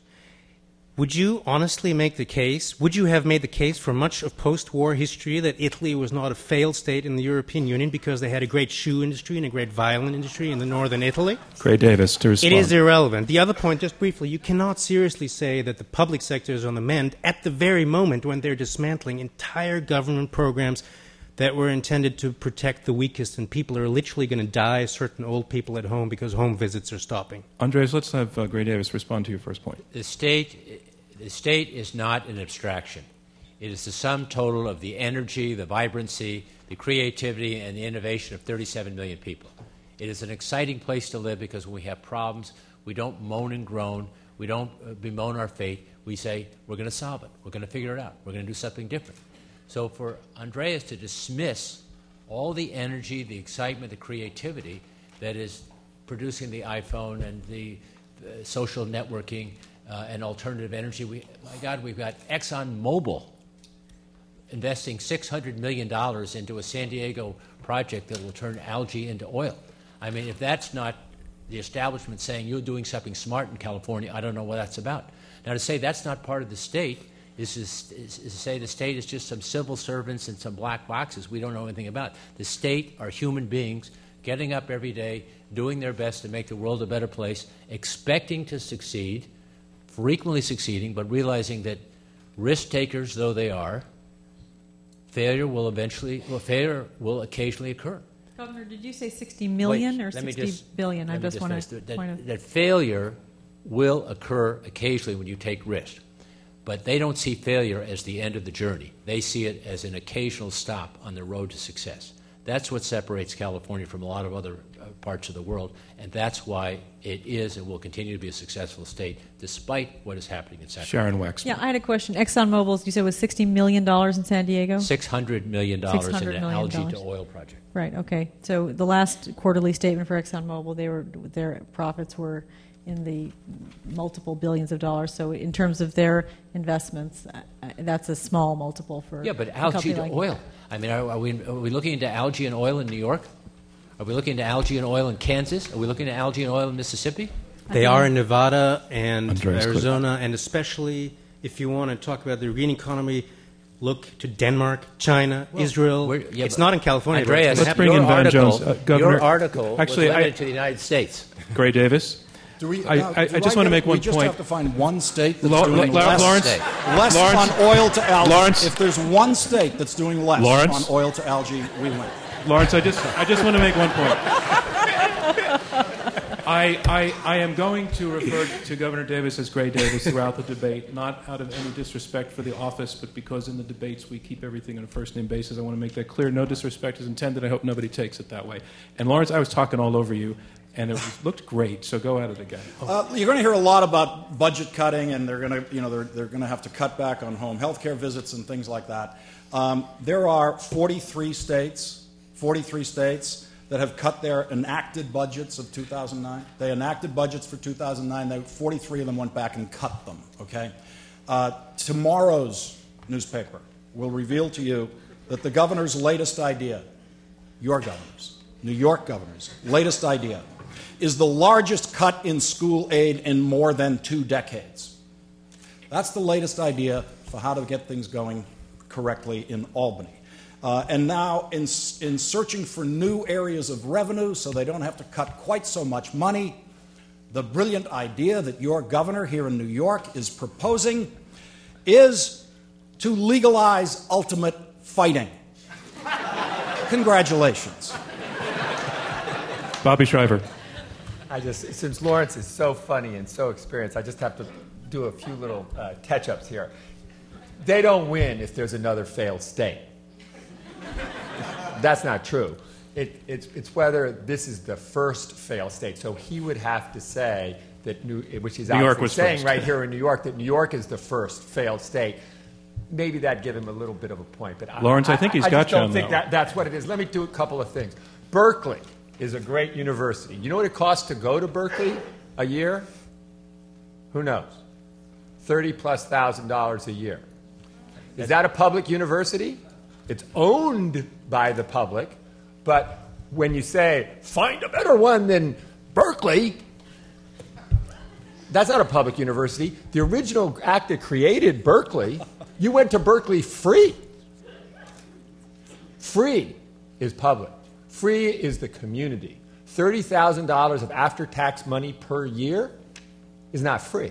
Speaker 2: Would you honestly make the case, would you have made the case for much of post-war history that Italy was not a failed state in the European Union because they had a great shoe industry and a great violin industry in the northern Italy?
Speaker 1: Gray Davis, to respond.
Speaker 2: It is irrelevant. The other point, just briefly, you cannot seriously say that the public sector is on the mend at the very moment when they're dismantling entire government programs that were intended to protect the weakest, and people are literally going to die, certain old people at home, because home visits are stopping.
Speaker 1: Andres, let's have uh, Gray Davis respond to your first point.
Speaker 3: The state, the state is not an abstraction. It is the sum total of the energy, the vibrancy, the creativity, and the innovation of thirty-seven million people. It is an exciting place to live because when we have problems, we don't moan and groan. We don't uh, bemoan our fate. We say, we're going to solve it. We're going to figure it out. We're going to do something different. So for Andreas to dismiss all the energy, the excitement, the creativity that is producing the iPhone and the uh, social networking uh, and alternative energy, we, my God, we've got ExxonMobil investing six hundred million dollars into a San Diego project that will turn algae into oil. I mean, if that's not the establishment saying you're doing something smart in California, I don't know what that's about. Now, to say that's not part of the state is to, is to say the state is just some civil servants and some black boxes we don't know anything about. The state are human beings getting up every day, doing their best to make the world a better place, expecting to succeed, frequently succeeding, but realizing that risk-takers though they are, failure will eventually, well, failure will occasionally occur.
Speaker 4: Governor, did you say sixty million
Speaker 3: Wait,
Speaker 4: or
Speaker 3: let me
Speaker 4: sixty
Speaker 3: just,
Speaker 4: billion? I
Speaker 3: let me
Speaker 4: just want
Speaker 3: finish.
Speaker 4: to
Speaker 3: that,
Speaker 4: point out.
Speaker 3: that failure will occur occasionally when you take risk. But they don't see failure as the end of the journey. They see it as an occasional stop on the road to success. That's what separates California from a lot of other uh, parts of the world, and that's why it is and will continue to be a successful state, despite what is happening in Sacramento.
Speaker 1: Sharon Waxman.
Speaker 4: Yeah, I had a question. ExxonMobil, you said, was sixty million dollars in San Diego?
Speaker 3: six hundred million dollars in an algae
Speaker 4: dollars.
Speaker 3: to oil project.
Speaker 4: Right, okay. So the last quarterly statement for ExxonMobil, they were, their profits were in the multiple billions of dollars. So in terms of their investments, uh, that's a small multiple for
Speaker 3: Yeah, but
Speaker 4: a
Speaker 3: algae
Speaker 4: company
Speaker 3: to
Speaker 4: like
Speaker 3: oil. I mean, are, are, we, are we looking into algae and oil in New York? Are we looking into algae and oil in Kansas? Are we looking into algae and oil in Mississippi?
Speaker 2: They are in Nevada and
Speaker 1: Andreas
Speaker 2: Arizona, and especially if you want to talk about the green economy, look to Denmark, China,
Speaker 3: Well,
Speaker 2: Israel.
Speaker 3: we're- yeah,
Speaker 2: it's
Speaker 3: but-
Speaker 2: not in California.
Speaker 3: Andreas,
Speaker 2: but
Speaker 1: Let's
Speaker 2: it's
Speaker 1: bring
Speaker 3: your
Speaker 1: in Van
Speaker 3: article,
Speaker 1: Jones. Uh, Governor-
Speaker 3: your article
Speaker 1: Actually,
Speaker 3: was
Speaker 1: I-
Speaker 3: limited to the United States.
Speaker 1: Gray Davis.
Speaker 7: Do we,
Speaker 1: I-
Speaker 7: now,
Speaker 1: I-
Speaker 7: do
Speaker 1: I just wanna
Speaker 7: get-
Speaker 1: make one
Speaker 7: we just
Speaker 1: point.
Speaker 7: have to find one state that's
Speaker 1: La-
Speaker 7: doing
Speaker 1: La-
Speaker 7: less,
Speaker 1: Lawrence,
Speaker 7: less
Speaker 1: Lawrence,
Speaker 7: on oil to algae.
Speaker 1: Lawrence.
Speaker 7: If there's one state that's doing less
Speaker 1: Lawrence.
Speaker 7: on oil to algae, we win.
Speaker 1: Lawrence, I just, I just want to make one point. I, I, I am going to refer to Governor Davis as Gray Davis throughout the debate, not out of any disrespect for the office, but because in the debates we keep everything on a first-name basis. I want to make that clear. No disrespect is intended. I hope nobody takes it that way. And Lawrence, I was talking all over you, and it was, looked great, so go at it again.
Speaker 7: Uh, you're going to hear a lot about budget cutting, and they're going to, you know, they're, they're going to have to cut back on home health care visits and things like that. Um, there are forty-three states, forty-three states that have cut their enacted budgets of two thousand nine. They enacted budgets for two thousand nine. They, forty-three of them went back and cut them. Okay. Uh, tomorrow's newspaper will reveal to you that the governor's latest idea, your governor's, New York governor's latest idea, is the largest cut in school aid in more than two decades. That's the latest idea for how to get things going correctly in Albany. Uh, and now, in, in searching for new areas of revenue so they don't have to cut quite so much money, the brilliant idea that your governor here in New York is proposing is to legalize ultimate fighting. Congratulations.
Speaker 1: Bobby Shriver.
Speaker 6: I just, since Lawrence is so funny and so experienced, I just have to do a few little uh, catch-ups here. They don't win if there's another failed state. That's not true. It, it's, it's whether this is the first failed state. So he would have to say that, New, which he's
Speaker 1: New York
Speaker 6: obviously
Speaker 1: was
Speaker 6: saying
Speaker 1: first.
Speaker 6: right here in New York, that New York is the first failed state. Maybe that'd give him a little bit of a point. But
Speaker 1: Lawrence, I, I think he's
Speaker 6: I
Speaker 1: got
Speaker 6: just
Speaker 1: you
Speaker 6: don't
Speaker 1: on
Speaker 6: think
Speaker 1: that
Speaker 6: that that's what it is. Let me do a couple of things. Berkeley is a great university. You know what it costs to go to Berkeley a year? Who knows? Thirty plus thousand dollars a year. Is that a public university? It's owned by the public, but when you say, find a better one than Berkeley, that's not a public university. The original act that created Berkeley, you went to Berkeley free. Free is public. Free is the community. thirty thousand dollars of after-tax money per year is not free.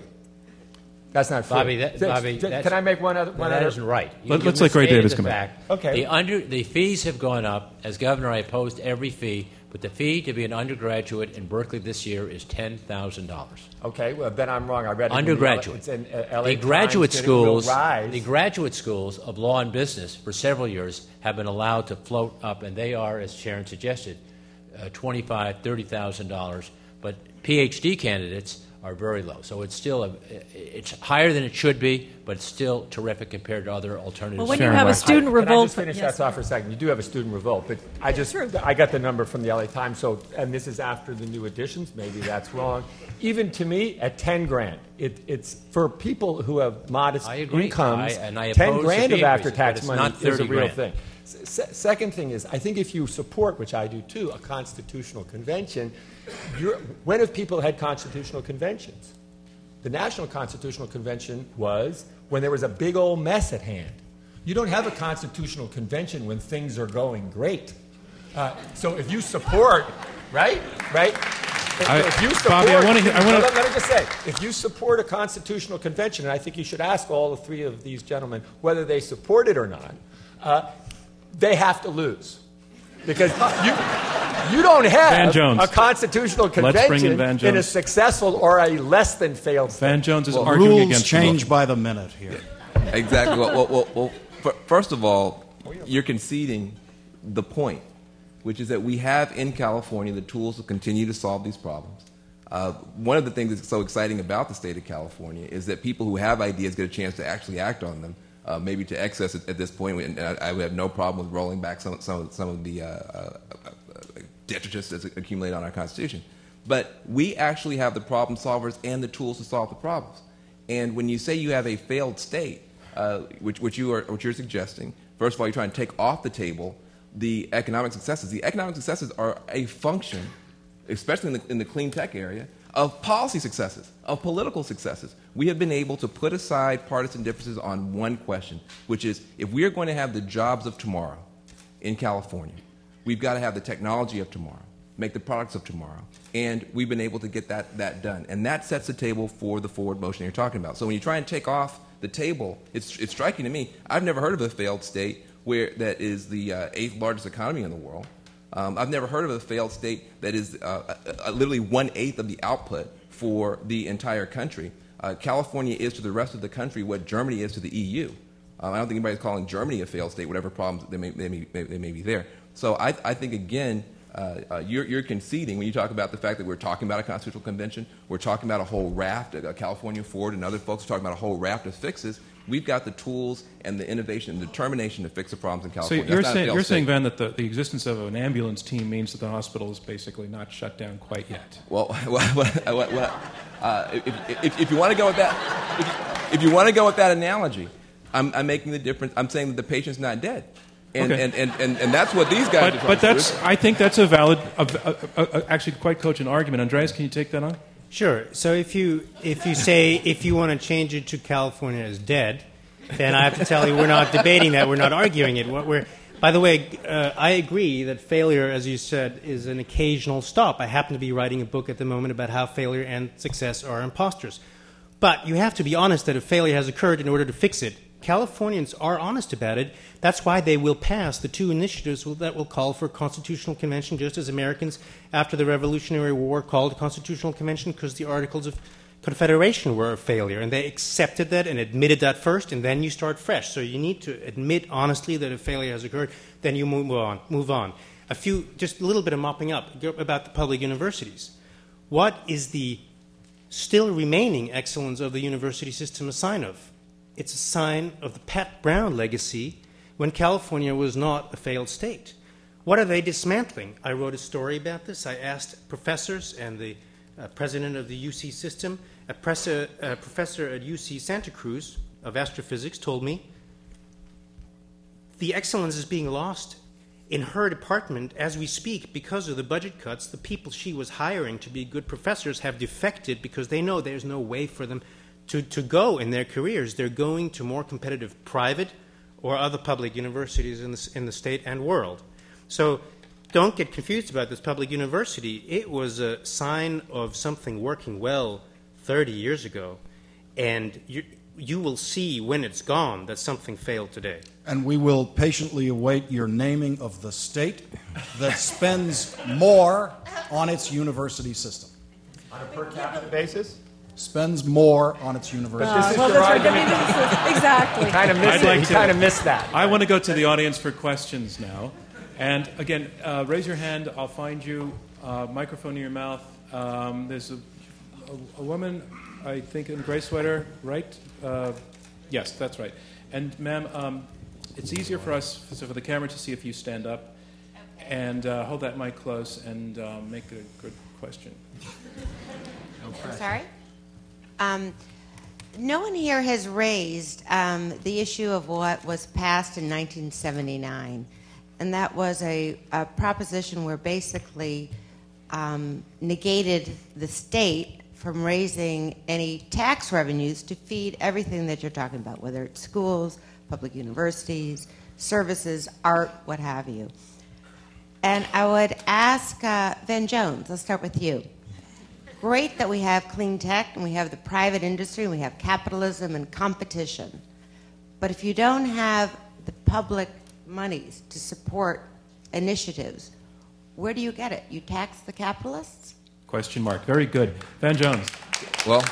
Speaker 6: That's not free.
Speaker 3: Bobby, that, Bobby
Speaker 6: Can I make one other? One
Speaker 3: that
Speaker 6: other?
Speaker 3: isn't right. You,
Speaker 1: Let,
Speaker 3: you
Speaker 1: let's let Gray
Speaker 3: misstated
Speaker 1: Davis
Speaker 3: the
Speaker 1: come in.
Speaker 3: fact.
Speaker 6: Okay.
Speaker 3: The, under, the fees have gone up. As governor, I opposed every fee, but the fee to be an undergraduate in Berkeley this year is ten thousand dollars.
Speaker 6: Okay, well, then I'm wrong. I read it
Speaker 3: Undergraduate.
Speaker 6: in the L A, it's in, uh, L A
Speaker 3: the graduate
Speaker 6: Times, that it will
Speaker 3: schools,
Speaker 6: rise.
Speaker 3: the graduate schools of law and business for several years have been allowed to float up, and they are, as Sharon suggested, uh, twenty-five thousand dollars, thirty thousand dollars. But PhD candidates are very low. So it's still a, it's higher than it should be, but it's still terrific compared to other alternatives.
Speaker 4: Well, when
Speaker 1: Sharon
Speaker 4: you have a
Speaker 1: Weiss.
Speaker 4: student
Speaker 6: Can
Speaker 4: revolt,
Speaker 6: I just finish
Speaker 4: yes.
Speaker 6: that off for a second? You do have a student revolt, but I just
Speaker 4: True.
Speaker 6: I got the number from the L A Times. So, and this is after the new additions. Maybe that's wrong. Even to me, at ten grand, it, it's for people who have modest
Speaker 3: I agree.
Speaker 6: incomes.
Speaker 3: I- and I
Speaker 6: ten
Speaker 3: oppose the
Speaker 6: grand
Speaker 3: fee
Speaker 6: of
Speaker 3: increases,
Speaker 6: after-tax
Speaker 3: but it's
Speaker 6: money
Speaker 3: not
Speaker 6: is a
Speaker 3: thirty
Speaker 6: real
Speaker 3: grand.
Speaker 6: thing. Se- second thing is, I think if you support, which I do too, a constitutional convention, you're, when have people had constitutional conventions? The National Constitutional Convention was when there was a big old mess at hand. You don't have a constitutional convention when things are going great. Uh, so if you support, right, right? If,
Speaker 1: I-
Speaker 6: if you support,
Speaker 1: Bobby, I wanna hear- I wanna-
Speaker 6: let, let me just say, if you support a constitutional convention, and I think you should ask all the three of these gentlemen whether they support it or not, uh, they have to lose. Because you, you don't
Speaker 1: Van
Speaker 6: have
Speaker 1: Jones.
Speaker 6: a constitutional
Speaker 1: Let's bring in
Speaker 6: convention
Speaker 1: Van
Speaker 6: in a
Speaker 1: Jones.
Speaker 6: successful or a less than failed state.
Speaker 1: Van Jones is
Speaker 5: Well,
Speaker 1: arguing
Speaker 7: Rules
Speaker 1: against the
Speaker 7: change
Speaker 1: motion.
Speaker 7: by the minute here.
Speaker 5: Exactly. Well, well, well, well f- first of all, you're conceding the point, which is that we have in California the tools to continue to solve these problems. Uh, one of the things that's so exciting about the state of California is that people who have ideas get a chance to actually act on them, uh, maybe to excess at, at this point. And I, I would have no problem with rolling back some, some, some of the uh, uh, detritus that's accumulated on our Constitution. But we actually have the problem solvers and the tools to solve the problems. And when you say you have a failed state, uh, which, which, you are, which you're suggesting, first of all, you're trying to take off the table the economic successes. The economic successes are a function, especially in the, in the clean tech area, of policy successes, of political successes. We have been able to put aside partisan differences on one question, which is if we are going to have the jobs of tomorrow in California, we've got to have the technology of tomorrow, make the products of tomorrow. And we've been able to get that, that done. And that sets the table for the forward motion you're talking about. So when you try and take off the table, it's, it's striking to me. I've never heard of a failed state where that is the uh, eighth largest economy in the world. Um, I've never heard of a failed state that is uh, uh, literally one-eighth of the output for the entire country. Uh, California is to the rest of the country what Germany is to the E U. Um, I don't think anybody's calling Germany a failed state, whatever problems they may, they may, they may be there. So I, I think, again, uh, uh, you're, you're conceding when you talk about the fact that we're talking about a constitutional convention, we're talking about a whole raft, uh, California Forward and other folks are talking about a whole raft of fixes. We've got the tools and the innovation and determination to fix the problems in
Speaker 1: So
Speaker 5: California.
Speaker 1: you're
Speaker 5: That's not a
Speaker 1: saying,
Speaker 5: failed
Speaker 1: you're saying,
Speaker 5: state.
Speaker 1: Van, that the, the existence of an ambulance team means that the hospital is basically not shut down quite yet.
Speaker 5: Well, well, well, well uh, if, if, if you want to go with that, if you, if you want to go with that analogy, I'm, I'm making the difference. I'm saying that the patient's not dead, and
Speaker 1: Okay.
Speaker 5: and, and, and, and that's what these guys. are
Speaker 1: But,
Speaker 5: trying
Speaker 1: but
Speaker 5: to do.
Speaker 1: that's, I think that's a valid, a, a, a, actually quite cogent argument. Andreas, can you take that on?
Speaker 2: Sure. So if you if you say if you want to change it to California is dead, then I have to tell you we're not debating that. We're not arguing it. What we're, by the way, uh, I agree that failure, as you said, is an occasional stop. I happen to be writing a book at the moment about how failure and success are imposters. but you have to be honest that a failure has occurred in order to fix it. Californians are honest about it. That's why they will pass the two initiatives that will call for a constitutional convention, just as Americans after the Revolutionary War called a constitutional convention because the Articles of Confederation were a failure. And they accepted that and admitted that first, and then you start fresh. So you need to admit honestly that a failure has occurred, then you move on. Move on. A few, just a little bit of mopping up about the public universities. What is the still remaining excellence of the university system a sign of? It's a sign of the Pat Brown legacy when California was not a failed state. What are they dismantling? I wrote a story about this. I asked professors and the uh, president of the U C system. A, press, a, a professor at U C Santa Cruz of astrophysics told me the excellence is being lost in her department as we speak because of the budget cuts. The people she was hiring to be good professors have defected because they know there's no way for them To, to go in their careers. They're going to more competitive private or other public universities in the, in the state and world. So don't get confused about this public university. It was a sign of something working well thirty years ago, and you, you will see when it's gone that something failed today.
Speaker 7: And we will patiently await your naming of the state that spends more on its university system.
Speaker 6: On a per capita basis?
Speaker 7: Spends more on its university.
Speaker 6: But this is
Speaker 4: well,
Speaker 6: your
Speaker 4: that's right.
Speaker 6: argument.
Speaker 4: I mean, this is- exactly.
Speaker 6: Kind of missed
Speaker 1: I'd
Speaker 6: it.
Speaker 1: like
Speaker 6: You
Speaker 1: to-
Speaker 6: kind of missed that.
Speaker 1: I want to go to the audience for questions now. And again, uh, raise your hand. I'll find you. Uh, microphone in your mouth. Um, there's a, a, a woman, I think, in a gray sweater, right? Uh, yes, that's right. And ma'am, um, it's easier for us, so for the camera, to see if you stand up. And uh, hold that mic close and uh, make a good question.
Speaker 8: I'm sorry? Um, no one here has raised um, the issue of what was passed in nineteen seventy-nine, and that was a, a proposition where basically um, negated the state from raising any tax revenues to feed everything that you're talking about, whether it's schools, public universities, services, art, what have you. And I would ask uh, Van Jones, let's start with you. Great that we have clean tech and we have the private industry and we have capitalism and competition. But if you don't have the public monies to support initiatives, where do you get it? You tax the capitalists?
Speaker 1: Question mark. Very good. Van Jones.
Speaker 5: Well,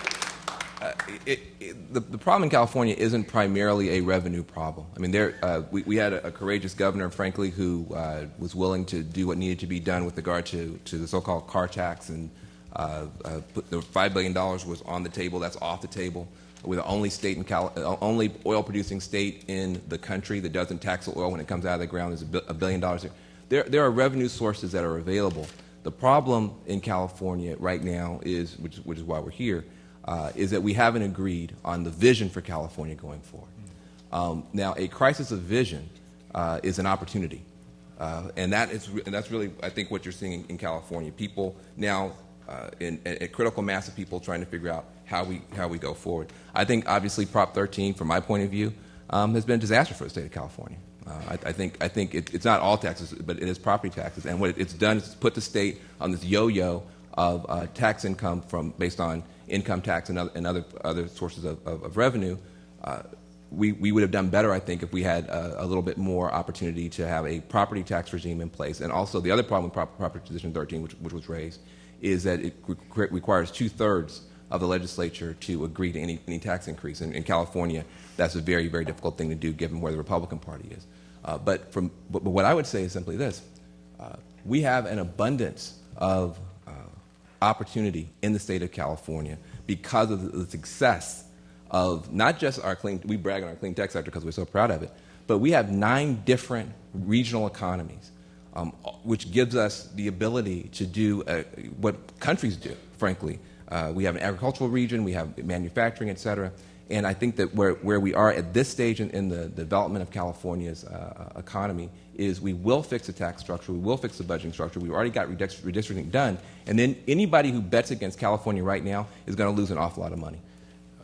Speaker 5: uh, it, it, the, the problem in California isn't primarily a revenue problem. I mean, there uh, we, we had a, a courageous governor, frankly, who uh, was willing to do what needed to be done with regard to, to the so-called car tax, and uh, uh, put the five billion dollars was on the table. That's off the table. We're the only state in Cal- uh, only oil-producing state in the country that doesn't tax the oil when it comes out of the ground. There's a, bi- a billion dollars there. there. There are revenue sources that are available. The problem in California right now is, which, which is why we're here, uh, is that we haven't agreed on the vision for California going forward. Um, now, a crisis of vision uh, is an opportunity, uh, and that is, re- and that's really, I think, what you're seeing in, in California. People now, uh, in, a critical mass of people trying to figure out how we how we go forward. I think, obviously, Prop thirteen, from my point of view, um, has been a disaster for the state of California. Uh, I, I think I think it, it's not all taxes, but it is property taxes. And what it, it's done is put the state on this yo-yo of uh, tax income from based on income tax and other, and other other sources of, of, of revenue. Uh, we we would have done better, I think, if we had a, a little bit more opportunity to have a property tax regime in place. And also, the other problem with Prop, Proposition thirteen, which, which was raised, is that it re- requires two-thirds of the legislature to agree to any, any tax increase. In, in California, that's a very, very difficult thing to do given where the Republican Party is. Uh, but, from, but, but what I would say is simply this. Uh, we have an abundance of uh, opportunity in the state of California because of the, the success of not just our clean, we brag on our clean tech sector because we're so proud of it, but we have nine different regional economies, um, which gives us the ability to do uh, what countries do, frankly. Uh, we have an agricultural region, we have manufacturing, et cetera. And I think that where, where we are at this stage in, in the development of California's uh, economy is we will fix the tax structure, we will fix the budgeting structure. We've already got redistricting done. And then anybody who bets against California right now is going to lose an awful lot of money.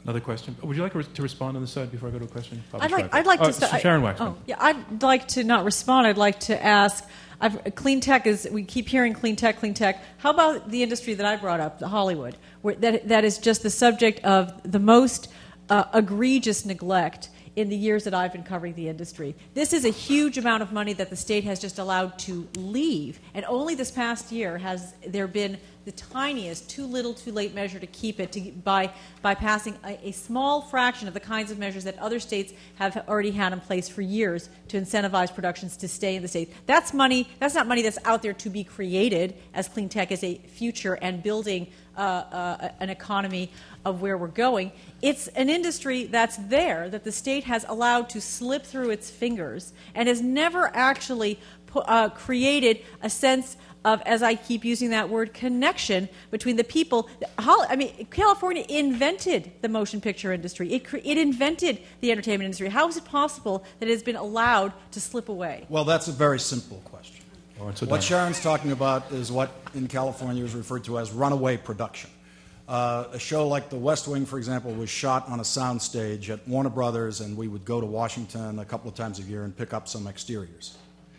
Speaker 1: Another question? Would you like to respond on this side before I go to a question? Probably
Speaker 4: I'd like,
Speaker 1: Schreiber.
Speaker 4: I'd like
Speaker 1: oh,
Speaker 4: to start.
Speaker 1: Sharon Waxman.
Speaker 4: Oh, yeah, I'd like to not respond. I'd like to ask. I've, clean tech is. We keep hearing clean tech, clean tech. How about the industry that I brought up, the Hollywood, where that that is just the subject of the most uh, egregious neglect in the years that I've been covering the industry. This is a huge amount of money that the state has just allowed to leave, and only this past year has there been the tiniest, too little, too late measure to keep it to, by, by passing a, a small fraction of the kinds of measures that other states have already had in place for years to incentivize productions to stay in the state. That's money, that's not money that's out there to be created as clean tech as a future and building uh, uh, an economy of where we're going. It's an industry that's there that the state has allowed to slip through its fingers and has never actually pu- uh, created a sense of, as I keep using that word, connection between the people. I mean, California invented the motion picture industry. It, it invented the entertainment industry. How is it possible that it has been allowed to slip away?
Speaker 7: Well, that's a very simple question.
Speaker 1: Lawrence O'Donnell.
Speaker 7: What Sharon's talking about is what in California is referred to as runaway production. Uh, a show like The West Wing, for example, was shot on a soundstage at Warner Brothers, and we would go to Washington a couple of times a year and pick up some exteriors.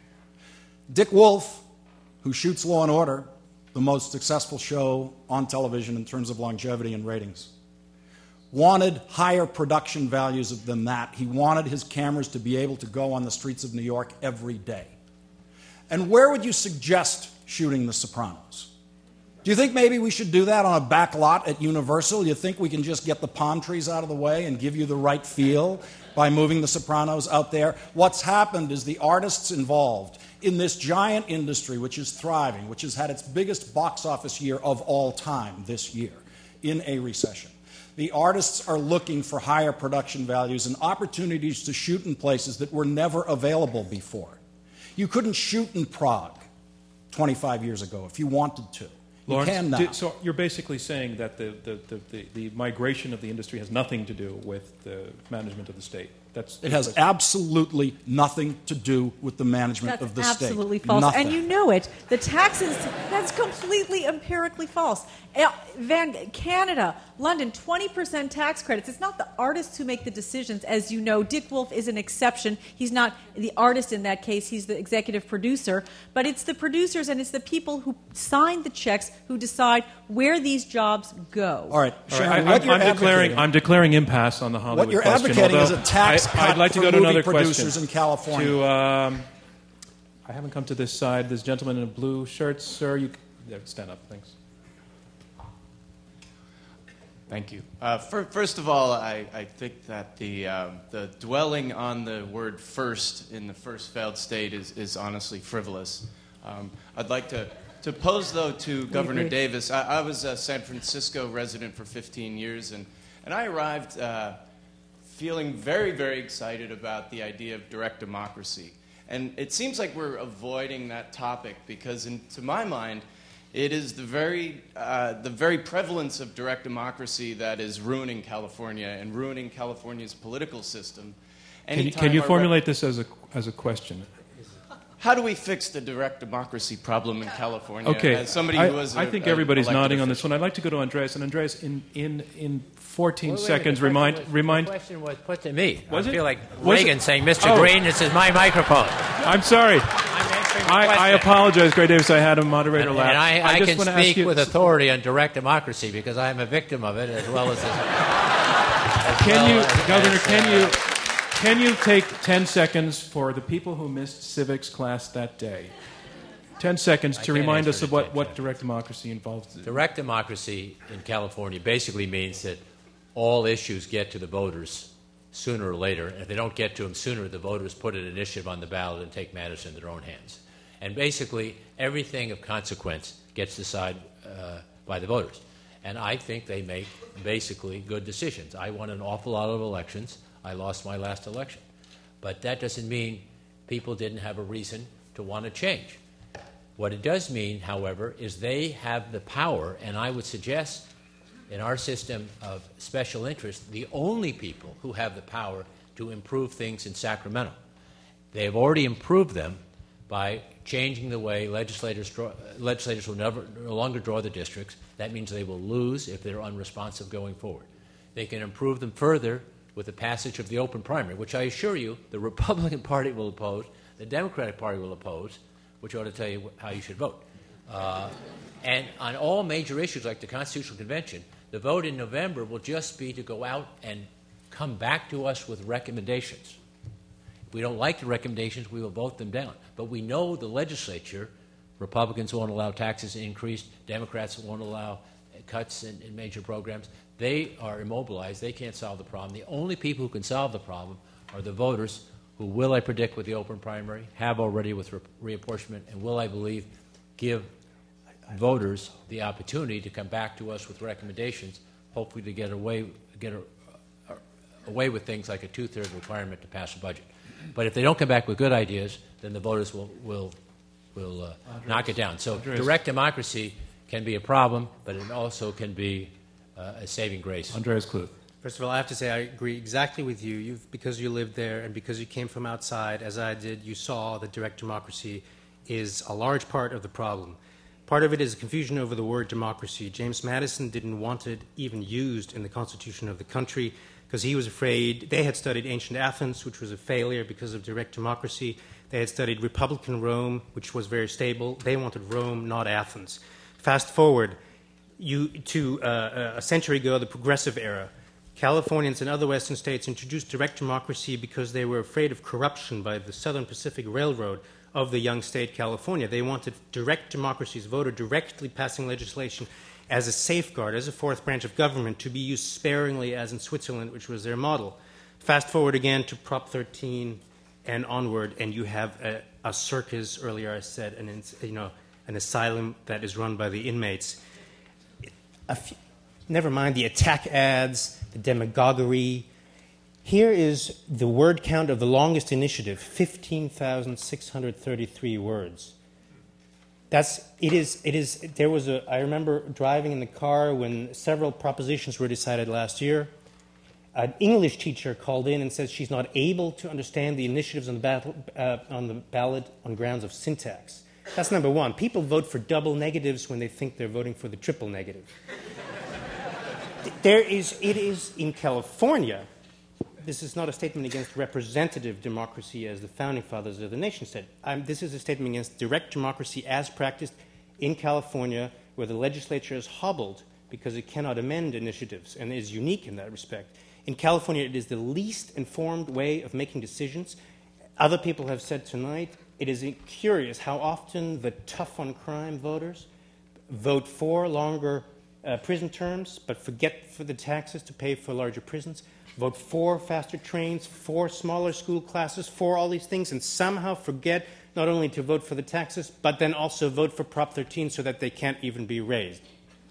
Speaker 7: Dick Wolf, who shoots Law and Order, the most successful show on television in terms of longevity and ratings, wanted higher production values than that. He wanted his cameras to be able to go on the streets of New York every day. And where would you suggest shooting The Sopranos? Do you think maybe we should do that on a back lot at Universal? You think we can just get the palm trees out of the way and give you the right feel by moving The Sopranos out there? What's happened is the artists involved in this giant industry, which is thriving, which has had its biggest box office year of all time this year in a recession. The artists are looking for higher production values and opportunities to shoot in places that were never available before. You couldn't shoot in Prague twenty-five years ago if you wanted to. You
Speaker 1: Lawrence,
Speaker 7: can now.
Speaker 1: did, so you're basically saying that the, the, the, the, the migration of the industry has nothing to do with the management of the state. That's,
Speaker 7: It has
Speaker 1: that's,
Speaker 7: absolutely nothing to do with the management
Speaker 4: That's
Speaker 7: of the state.
Speaker 4: absolutely false.
Speaker 7: Nothing.
Speaker 4: And you know it. The taxes, that's completely empirically false. Van, Canada, London, twenty percent tax credits. It's not the artists who make the decisions. As you know, Dick Wolf is an exception. He's not the artist in that case. He's the executive producer. But it's the producers and it's the people who sign the checks who decide where these jobs go.
Speaker 7: All right,
Speaker 1: All
Speaker 7: Sharon,
Speaker 1: right, I,
Speaker 7: what
Speaker 1: I'm,
Speaker 7: you're
Speaker 1: I'm declaring
Speaker 7: advocating-
Speaker 1: I'm declaring impasse on the Hollywood
Speaker 7: What you're
Speaker 1: question.
Speaker 7: advocating is
Speaker 1: although
Speaker 7: a tax
Speaker 1: I,
Speaker 7: cut
Speaker 1: I'd like to
Speaker 7: for
Speaker 1: go to
Speaker 7: movie
Speaker 1: another
Speaker 7: producers
Speaker 1: question.
Speaker 7: in California.
Speaker 1: To, um, I haven't come to this side. This gentleman in a blue shirt, sir. You there, stand up, thanks.
Speaker 9: Thank you. Uh, for, first of all, I, I think that the um, the dwelling on the word "first" in the first failed state is, is honestly frivolous. Um, I'd like to, to pose, though, to Governor Davis. I, I was a San Francisco resident for fifteen years, and, and I arrived uh, feeling very, very excited about the idea of direct democracy. And it seems like we're avoiding that topic because, in, to my mind, it is the very, uh, the very prevalence of direct democracy that is ruining California and ruining California's political system.
Speaker 1: Can you, can you formulate this as a, as a question?
Speaker 9: How do we fix the direct democracy problem in California?
Speaker 1: Okay,
Speaker 9: As somebody
Speaker 1: I,
Speaker 9: who was
Speaker 1: I
Speaker 9: a,
Speaker 1: think
Speaker 9: a
Speaker 1: everybody's
Speaker 9: elected
Speaker 1: nodding on this
Speaker 9: official.
Speaker 1: one. I'd like to go to Andreas. And Andreas, in, in, in fourteen
Speaker 3: Wait, wait,
Speaker 1: seconds,
Speaker 3: the question
Speaker 1: remind...
Speaker 3: was,
Speaker 1: remind
Speaker 3: The question was put to me.
Speaker 1: Was
Speaker 3: I
Speaker 1: it?
Speaker 3: feel like
Speaker 1: Was
Speaker 3: Reagan
Speaker 1: it?
Speaker 3: saying, Mister
Speaker 1: Oh.
Speaker 3: Green, this is my microphone.
Speaker 1: I'm sorry.
Speaker 3: I'm answering the
Speaker 1: I, I
Speaker 3: question.
Speaker 1: apologize, Gray Davis. I had a moderator
Speaker 3: And,
Speaker 1: laugh.
Speaker 3: and I, I,
Speaker 1: just
Speaker 3: can
Speaker 1: want to ask
Speaker 3: speak
Speaker 1: you,
Speaker 3: with authority on direct democracy because I am a victim of it as well as... as
Speaker 1: Can
Speaker 3: well
Speaker 1: you,
Speaker 3: as-
Speaker 1: Governor,
Speaker 3: as,
Speaker 1: can
Speaker 3: uh,
Speaker 1: you, can you take ten seconds for the people who missed civics class that day? Ten seconds
Speaker 3: I
Speaker 1: to
Speaker 3: can't
Speaker 1: remind
Speaker 3: answer
Speaker 1: us
Speaker 3: the
Speaker 1: of what,
Speaker 3: ten
Speaker 1: what
Speaker 3: seconds.
Speaker 1: direct democracy involves.
Speaker 3: Direct democracy in California basically means that all issues get to the voters sooner or later. And if they don't get to them sooner, the voters put an initiative on the ballot and take matters in their own hands. And basically, everything of consequence gets decided uh, by the voters. And I think they make basically good decisions. I won an awful lot of elections. I lost my last election. But that doesn't mean people didn't have a reason to want to change. What it does mean, however, is they have the power, and I would suggest in our system of special interest, the only people who have the power to improve things in Sacramento. They have already improved them by changing the way legislators, draw, legislators will never, no longer draw the districts. That means they will lose if they're unresponsive going forward. They can improve them further with the passage of the open primary, which I assure you the Republican Party will oppose, the Democratic Party will oppose, which ought to tell you how you should vote. Uh, and on all major issues like the Constitutional Convention, the vote in November will just be to go out and come back to us with recommendations. If we don't like the recommendations, we will vote them down. But we know the legislature, Republicans won't allow taxes increased, Democrats won't allow cuts in, in major programs. They are immobilized. They can't solve the problem. The only people who can solve the problem are the voters who will, I predict, with the open primary, have already with re- reapportionment, and will, I believe, give voters the opportunity to come back to us with recommendations, hopefully to get away, get a, a, away with things like a two-thirds requirement to pass a budget. But if they don't come back with good ideas, then the voters will, will, will uh, knock it down. So
Speaker 1: Andres.
Speaker 3: Direct democracy can be a problem, but it also can be uh, a saving grace.
Speaker 1: Andreas Kluth.
Speaker 2: First of all, I have to say I agree exactly with you. You've, because you lived there and because you came from outside, as I did, you saw that direct democracy is a large part of the problem. Part of it is confusion over the word democracy. James Madison didn't want it even used in the constitution of the country because he was afraid. They had studied ancient Athens, which was a failure because of direct democracy. They had studied Republican Rome, which was very stable. They wanted Rome, not Athens. Fast forward you, to uh, a century ago, the Progressive Era. Californians and other Western states introduced direct democracy because they were afraid of corruption by the Southern Pacific Railroad of the young state California. They wanted direct democracies, voter directly passing legislation as a safeguard, as a fourth branch of government, to be used sparingly as in Switzerland, which was their model. Fast forward again to Prop thirteen and onward, and you have a, a circus, earlier I said, an, you know, an asylum that is run by the inmates. A few, never mind the attack ads, the demagoguery. Here is the word count of the longest initiative, fifteen thousand six hundred thirty-three words. That's, it is, it is, there was a, I remember driving in the car when several propositions were decided last year. An English teacher called in and said she's not able to understand the initiatives on the, battle, uh, on the ballot on grounds of syntax. That's number one. People vote for double negatives when they think they're voting for the triple negative. There is, it is in California, this is not a statement against representative democracy as the founding fathers of the nation said. Um, this is a statement against direct democracy as practiced in California, where the legislature is hobbled because it cannot amend initiatives and is unique in that respect. In California, it is the least informed way of making decisions. Other people have said tonight, it is curious how often the tough on crime voters vote for longer uh, prison terms, but forget for the taxes to pay for larger prisons, vote for faster trains, for smaller school classes, for all these things, and somehow forget not only to vote for the taxes, but then also vote for Prop thirteen so that they can't even be raised.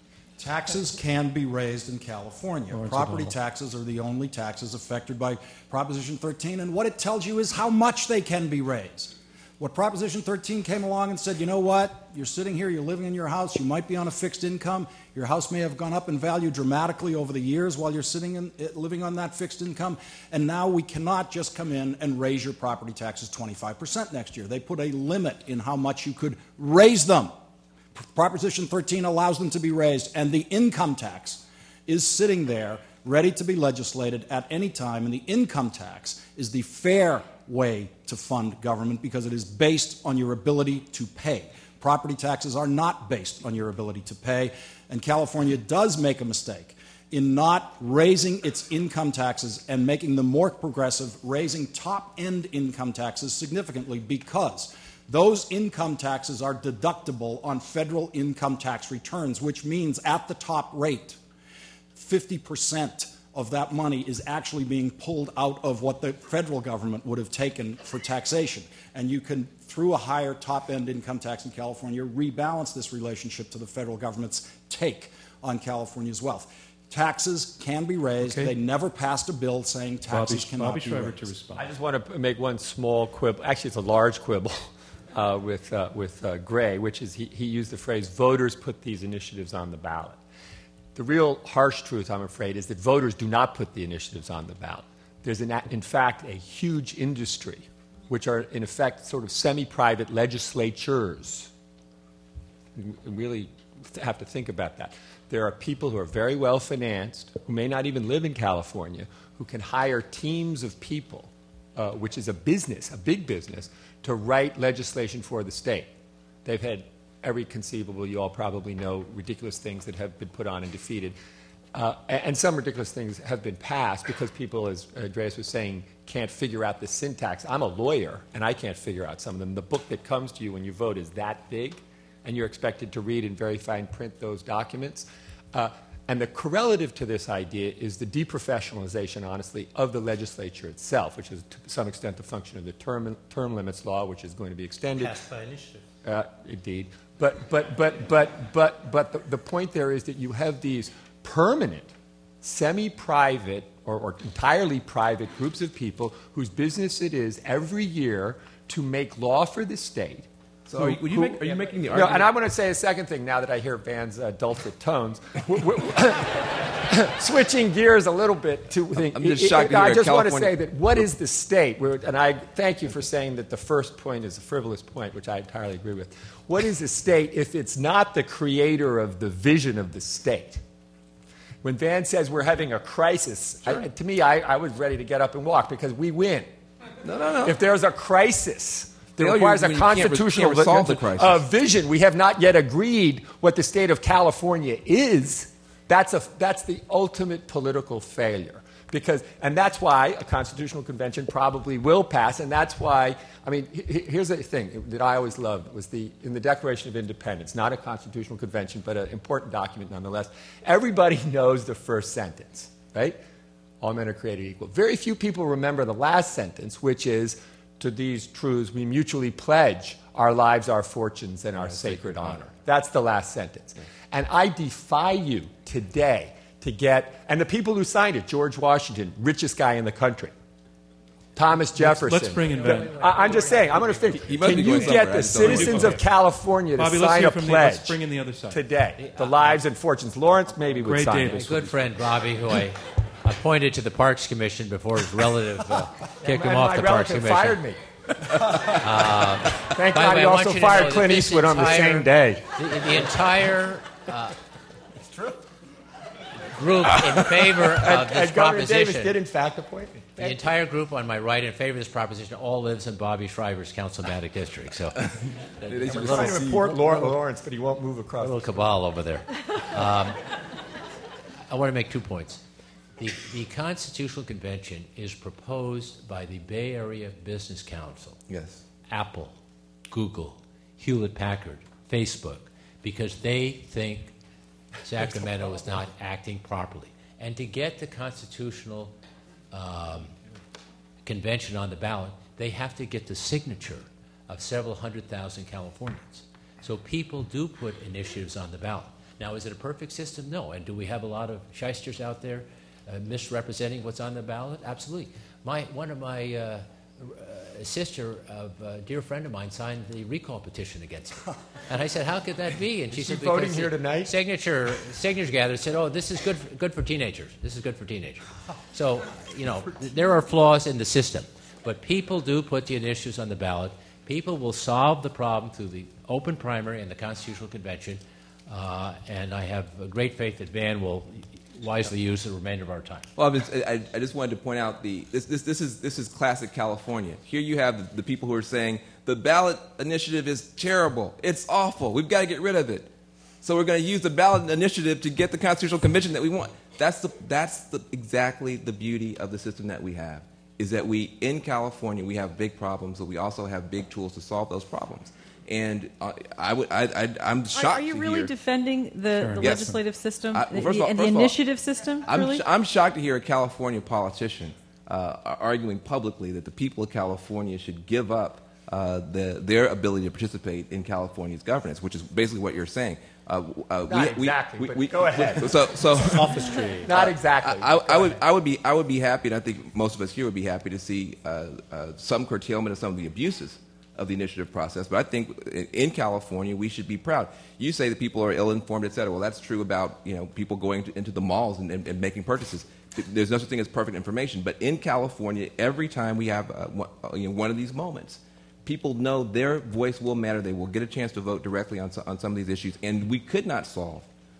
Speaker 7: Taxes can be raised in California.
Speaker 1: Lawrence
Speaker 7: Property
Speaker 1: O'Donnell.
Speaker 7: taxes are the only taxes affected by Proposition thirteen, and what it tells you is how much they can be raised. What Proposition thirteen came along and said, you know what, you're sitting here, you're living in your house, you might be on a fixed income, your house may have gone up in value dramatically over the years while you're sitting in, living on that fixed income, and now we cannot just come in and raise your property taxes twenty-five percent next year. They put a limit in how much you could raise them. Proposition thirteen allows them to be raised, and the income tax is sitting there ready to be legislated at any time, and the income tax is the fair way to fund government because it is based on your ability to pay. Property taxes are not based on your ability to pay, and California does make a mistake in not raising its income taxes and making them more progressive, raising top-end income taxes significantly because those income taxes are deductible on federal income tax returns, which means at the top rate, fifty percent of that money is actually being pulled out of what the federal government would have taken for taxation. And you can, through a higher top-end income tax in California, rebalance this relationship to the federal government's take on California's wealth. Taxes can be raised.
Speaker 1: Okay.
Speaker 7: They never passed a bill saying taxes
Speaker 1: Bobby,
Speaker 7: cannot
Speaker 1: Bobby
Speaker 7: be
Speaker 1: Schreiber
Speaker 7: raised.
Speaker 1: to respond.
Speaker 6: I just want to make one small quibble. Actually, it's a large quibble uh, with, uh, with uh, Gray, which is he, he used the phrase, voters put these initiatives on the ballot. The real harsh truth, I'm afraid, is that voters do not put the initiatives on the ballot. There's, an, in fact, a huge industry, which are, in effect, sort of semi-private legislatures. You really have to think about that. there are people who are very well financed, who may not even live in California, who can hire teams of people, uh, which is a business, a big business, to write legislation for the state. They've had every conceivable, you all probably know, ridiculous things that have been put on and defeated. Uh, and some ridiculous things have been passed because people, as Andreas was saying, can't figure out the syntax. I'm a lawyer, and I can't figure out some of them. The book that comes to you when you vote is that big, and you're expected to read in very fine print those documents. Uh, and the correlative to this idea is the deprofessionalization, honestly, of the legislature itself, which is to some extent the function of the term, term limits law, which is going to be extended.
Speaker 2: Passed by initiative.
Speaker 6: Uh, indeed. But, but, but, but, but, but the, the point there is that you have these permanent, semi-private, or, or entirely private groups of people whose business it is every year to make law for the state.
Speaker 5: So are you, would you
Speaker 6: who,
Speaker 5: make, are you making the
Speaker 6: no,
Speaker 5: argument?
Speaker 6: and I want to say a second thing now that I hear Van's uh, dulcet tones. We're, we're switching gears a little bit to the.
Speaker 5: I'm just shocked to
Speaker 6: I
Speaker 5: hear
Speaker 6: just want to
Speaker 5: California-
Speaker 6: say that what is the state? We're, and I thank you for saying that the first point is a frivolous point, which I entirely agree with. What is the state if it's not the creator of the vision of the state? When Van says we're having a crisis,
Speaker 5: Sure.
Speaker 6: I, to me, I, I was ready to get up and walk because we win.
Speaker 5: No, no, no.
Speaker 6: If there's a crisis that
Speaker 5: Failure
Speaker 6: requires
Speaker 5: is
Speaker 6: a
Speaker 5: when you can't re-
Speaker 6: constitutional
Speaker 5: can't resolve the crisis.
Speaker 6: uh, vision, we have not yet agreed what the state of California is. That's, a, that's the ultimate political failure. Because, and that's why a constitutional convention probably will pass, and that's why, I mean, h- here's the thing that I always loved, was the, in the Declaration of Independence, not a constitutional convention, but an important document nonetheless, everybody knows the first sentence, right? All men are created equal. Very few people remember the last sentence, which is, to these truths we mutually pledge our lives, our fortunes, and our yeah, sacred, sacred honor. honor. That's the last sentence. Yeah. And I defy you today to get, and the people who signed it, George Washington, richest guy in the country, Thomas Jefferson.
Speaker 1: Let's, let's bring in Ben.
Speaker 6: I, I'm just saying, I'm going to finish.
Speaker 5: He
Speaker 6: Can you get the citizens of California
Speaker 1: Bobby,
Speaker 6: to
Speaker 1: let's
Speaker 6: sign
Speaker 1: hear
Speaker 6: a
Speaker 1: from
Speaker 6: pledge
Speaker 1: the, let's bring in the other side.
Speaker 6: today? The lives and fortunes. Lawrence maybe would
Speaker 1: Gray
Speaker 6: sign
Speaker 1: Davis.
Speaker 6: it.
Speaker 3: My good friend Bobby, who I appointed to the Parks Commission before his relative uh, kicked him
Speaker 6: And
Speaker 3: off
Speaker 6: my
Speaker 3: the Parks
Speaker 6: relative
Speaker 3: Commission.
Speaker 6: fired me.
Speaker 3: Uh,
Speaker 6: Thank
Speaker 3: by
Speaker 6: God
Speaker 3: the way,
Speaker 6: he
Speaker 3: I
Speaker 6: also
Speaker 3: want you to
Speaker 6: fired
Speaker 3: know
Speaker 6: Clint
Speaker 3: that this
Speaker 6: Eastwood on the
Speaker 3: entire-
Speaker 6: same day.
Speaker 3: The, the entire uh, group in favor of
Speaker 6: And,
Speaker 3: this
Speaker 6: and Governor Davis
Speaker 3: proposition,
Speaker 6: did in fact appoint me.
Speaker 3: the entire group on my right in favor of this proposition all lives in Bobby Shriver's Councilmatic District. So
Speaker 6: He's trying to report Lawrence, but he won't move
Speaker 3: a
Speaker 6: across.
Speaker 3: little cabal over there. Um, I want to make two points. The, the Constitutional Convention is proposed by the Bay Area Business Council,
Speaker 5: Yes.
Speaker 3: Apple, Google, Hewlett-Packard, Facebook, because they think Sacramento is not acting properly. And to get the Constitutional um, Convention on the ballot, they have to get the signature of several hundred thousand Californians. So people do put initiatives on the ballot. Now, is it a perfect system? No. And do we have a lot of shysters out there uh, misrepresenting what's on the ballot? Absolutely. My, one of my uh, uh, sister of a dear friend of mine signed the recall petition against it. And I said, how could that be? And she
Speaker 6: Is
Speaker 3: said,
Speaker 6: she voting
Speaker 3: because
Speaker 6: here
Speaker 3: the
Speaker 6: tonight?
Speaker 3: Signature, signatures gathered said, oh, this is good for, good for teenagers. This is good for teenagers. So, you know, th- there are flaws in the system. But people do put the initiatives on the ballot. People will solve the problem through the open primary and the Constitutional Convention. Uh, and I have a great faith that Van will wisely use the remainder of our time.
Speaker 5: Well, I, was, I, I just wanted to point out the this, this, this is this is classic California. Here you have the, the people who are saying the ballot initiative is terrible, it's awful, we've got to get rid of it. So we're going to use the ballot initiative to get the constitutional convention that we want. That's the that's the exactly the beauty of the system that we have. Is that we in California we have big problems, but we also have big tools to solve those problems. And uh, I would, I, I, I'm shocked.
Speaker 4: Are, are you
Speaker 5: to
Speaker 4: really
Speaker 5: hear,
Speaker 4: defending the,
Speaker 1: Sure.
Speaker 4: the
Speaker 5: Yes.
Speaker 4: legislative system,
Speaker 5: I-
Speaker 4: the,
Speaker 5: well, first of all-
Speaker 4: the
Speaker 5: first of all,
Speaker 4: initiative system?
Speaker 5: I'm,
Speaker 4: really?
Speaker 5: sh- I'm shocked to hear a California politician uh, arguing publicly that the people of California should give up uh, the, their ability to participate in California's governance, which is basically what you're saying. Uh, uh,
Speaker 6: Not
Speaker 5: we,
Speaker 6: exactly,
Speaker 5: we,
Speaker 6: but
Speaker 5: we,
Speaker 6: go ahead.
Speaker 5: we- so, so
Speaker 2: Sophistry.
Speaker 6: Not exactly.
Speaker 5: I, I, I would, I would be, I would be happy, and I think most of us here would be happy to see uh, uh, some curtailment of some of the abuses of the initiative process. But I think in, in California we should be proud. You say that people are ill-informed, et cetera. Well, that's true about you know people going to, into the malls and, and, and making purchases. There's no such thing as perfect information. But in California, every time we have uh, one, uh, you know, one of these moments, people know their voice will matter. They will get a chance to vote directly on, on some of these issues. And we could not solve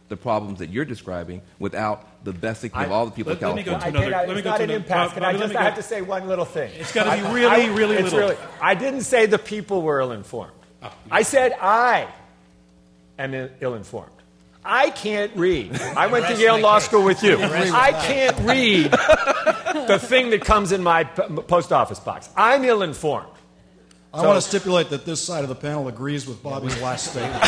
Speaker 5: the problems that you're describing without the best of all the people
Speaker 1: let,
Speaker 5: of
Speaker 1: let me
Speaker 5: California.
Speaker 1: go to
Speaker 6: I
Speaker 1: another.
Speaker 6: did, I,
Speaker 1: let me
Speaker 6: it's
Speaker 1: go
Speaker 6: not
Speaker 1: to
Speaker 6: an
Speaker 1: another.
Speaker 6: impasse.
Speaker 1: Bob,
Speaker 6: Can
Speaker 1: Bob,
Speaker 6: I
Speaker 1: let
Speaker 6: just
Speaker 1: me
Speaker 6: I
Speaker 1: go-
Speaker 6: have to say one little thing?
Speaker 1: It's gotta be
Speaker 6: I-
Speaker 1: really,
Speaker 6: I-
Speaker 1: really
Speaker 6: it's
Speaker 1: little.
Speaker 6: I didn't say the people were ill-informed.
Speaker 1: Oh,
Speaker 6: I said I am ill- ill-informed. I can't read. I went to Yale Law School with you. I can't read the thing that comes in my p- post office box. I'm ill-informed.
Speaker 7: I want to stipulate that this side of the panel agrees with Bobby's last statement.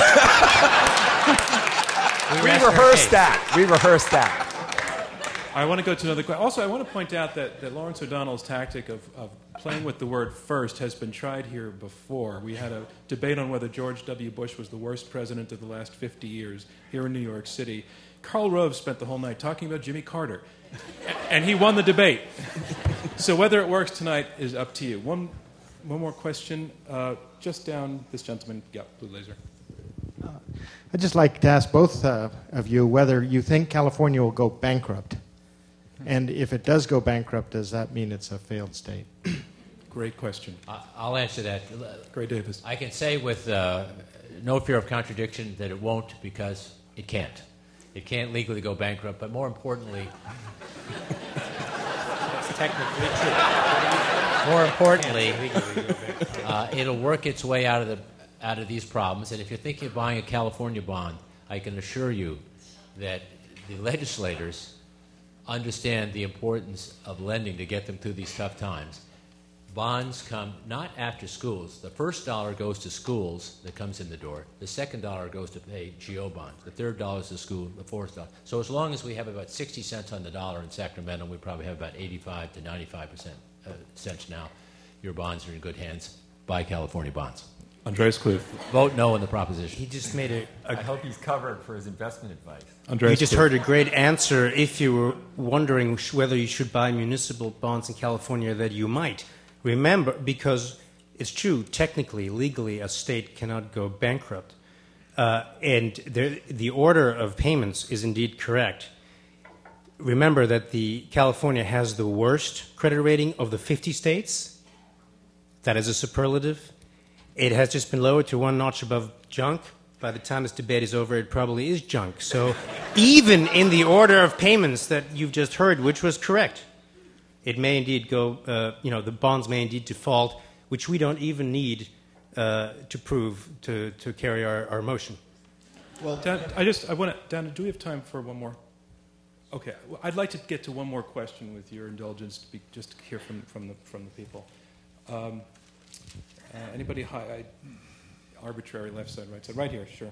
Speaker 6: We rehearsed that. We rehearsed that.
Speaker 1: I want to go to another question. Also, I want to point out that, that Lawrence O'Donnell's tactic of, of playing with the word first has been tried here before. We had a debate on whether George W. Bush was the worst president of the last fifty years here in New York City. Karl Rove spent the whole night talking about Jimmy Carter, and he won the debate. So whether it works tonight is up to you. One, one more question, uh, just down this gentleman. Yeah, blue laser.
Speaker 10: I'd just like to ask both uh, of you whether you think California will go bankrupt. And if it does go bankrupt, does that mean it's a failed state?
Speaker 1: Great question.
Speaker 3: I- I'll answer that.
Speaker 1: Gray Davis.
Speaker 3: I can say with uh, no fear of contradiction that it won't because it can't. It can't legally go bankrupt, but more importantly,
Speaker 2: It's technically true.
Speaker 3: more importantly, uh, it'll work its way out of the out of these problems. And if you're thinking of buying a California bond, I can assure you that the legislators understand the importance of lending to get them through these tough times. Bonds come not after schools. The first dollar goes to schools that comes in the door. The second dollar goes to pay G O bonds. The third dollar is to school. The fourth dollar. So as long as we have about sixty cents on the dollar in Sacramento, we probably have about eighty-five to ninety-five percent uh, cents now. Your bonds are in good hands. Buy California bonds.
Speaker 1: Andreas Kluth.
Speaker 3: Vote no on the proposition.
Speaker 2: He just made a,
Speaker 6: I
Speaker 2: a
Speaker 6: hope he's covered for his investment advice.
Speaker 1: Andreas
Speaker 2: You just
Speaker 1: Kluth.
Speaker 2: heard a great answer. If you were wondering sh- whether you should buy municipal bonds in California, that you might. Remember, because it's true, technically, legally, a state cannot go bankrupt. Uh, and there, the order of payments is indeed correct. Remember that the California has the worst credit rating of the fifty states. That is a superlative. It has just been lowered to one notch above junk. By the time this debate is over, it probably is junk. So even in the order of payments that you've just heard, which was correct, it may indeed go, uh, you know, the bonds may indeed default, which we don't even need uh, to prove to, to carry our, our motion.
Speaker 1: Well, Dan, I just, I want to, Dan, do we have time for one more? Okay, well, I'd like to get to one more question with your indulgence, to be, just to hear from, from, the, from the people. Um, uh, anybody high, I, arbitrary left side, right side? Right here, sure.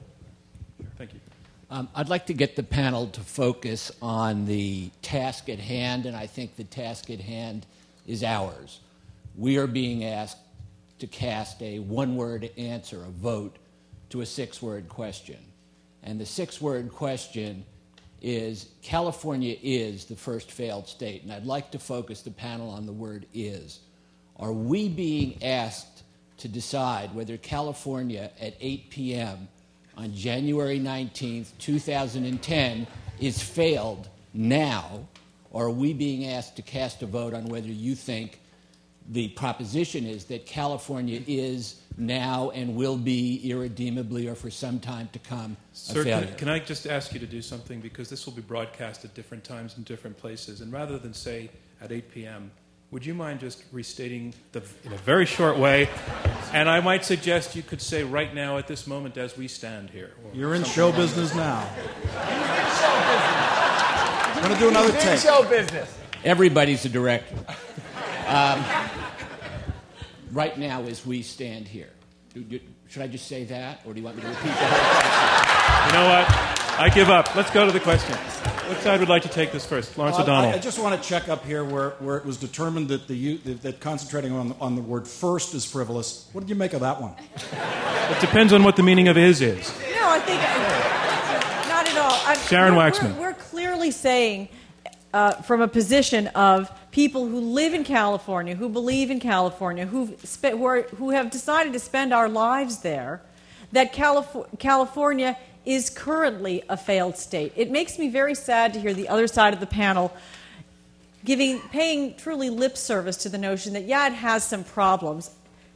Speaker 1: Thank you.
Speaker 11: Um, I'd like to get the panel to focus on the task at hand, and I think the task at hand is ours. We are being asked to cast a one-word answer, a vote, to a six-word question. And the six-word question is, California is the first failed state. And I'd like to focus the panel on the word is. Are we being asked to decide whether California at eight p.m. on January nineteenth, two thousand ten is failed now, or are we being asked to cast a vote on whether you think the proposition is that California is now and will be irredeemably or for some time to come a
Speaker 1: Sir,
Speaker 11: failure?
Speaker 1: can, can I just ask you to do something? Because this will be broadcast at different times in different places. And rather than say at eight p.m., would you mind just restating the, in a very short way? And I might suggest you could say right now at this moment as we stand here.
Speaker 7: You're in show business now. I'm going to do another
Speaker 6: Big
Speaker 7: take.
Speaker 6: show business.
Speaker 11: Everybody's a director. Um, right now, as we stand here, do, do, should I just say that, or do you want me to repeat the whole
Speaker 1: You know what? I give up. Let's go to the question. What side would like to take this first? Lawrence
Speaker 7: Uh,
Speaker 1: O'Donnell.
Speaker 7: I, I just want to check up here where, where it was determined that the u- that, that concentrating on, on the word first is frivolous. What did you make of that one?
Speaker 1: It depends on what the meaning of is is.
Speaker 4: No, I think not at all. I,
Speaker 1: Sharon
Speaker 4: we're,
Speaker 1: Waxman.
Speaker 4: We're, we're clearly saying, uh, from a position of people who live in California, who believe in California, who've spe- who, are, who have decided to spend our lives there, that Calif- California is currently a failed state. It makes me very sad to hear the other side of the panel giving, paying truly lip service to the notion that, yeah, it has some problems.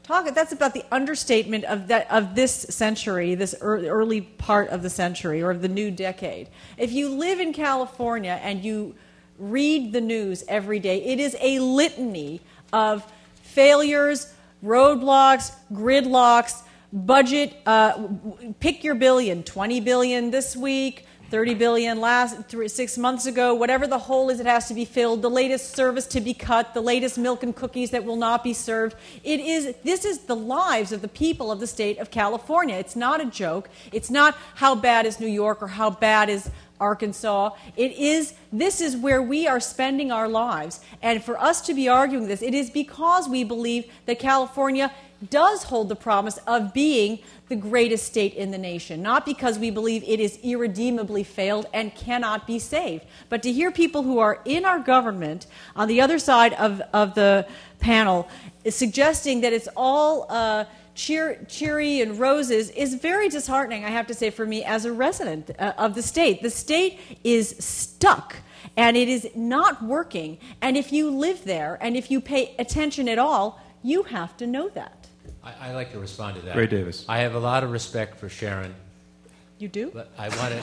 Speaker 4: Talk. That's about the understatement of that of this century, this early part of the century or of the new decade. If you live in California and you read the news every day, it is a litany of failures, roadblocks, gridlocks, budget. Uh, pick your billion: twenty billion this week, thirty billion last three, six months ago, whatever the hole is, it has to be filled, the latest service to be cut, the latest milk and cookies that will not be served. It is, this is the lives of the people of the state of California. It's not a joke. It's not how bad is New York or how bad is Arkansas. It is, this is where we are spending our lives. And for us to be arguing this, it is because we believe that California does hold the promise of being the greatest state in the nation, not because we believe it is irredeemably failed and cannot be saved. But to hear people who are in our government on the other side of, of the panel suggesting that it's all uh, cheer, cheery and roses is very disheartening, I have to say, for me as a resident uh, of the state. The state is stuck. And it is not working. And if you live there and if you pay attention at all, you have to know that.
Speaker 3: I, I'd like to respond to that.
Speaker 1: Gray Davis.
Speaker 3: I have a lot of respect for Sharon.
Speaker 4: You do?
Speaker 3: But I want to.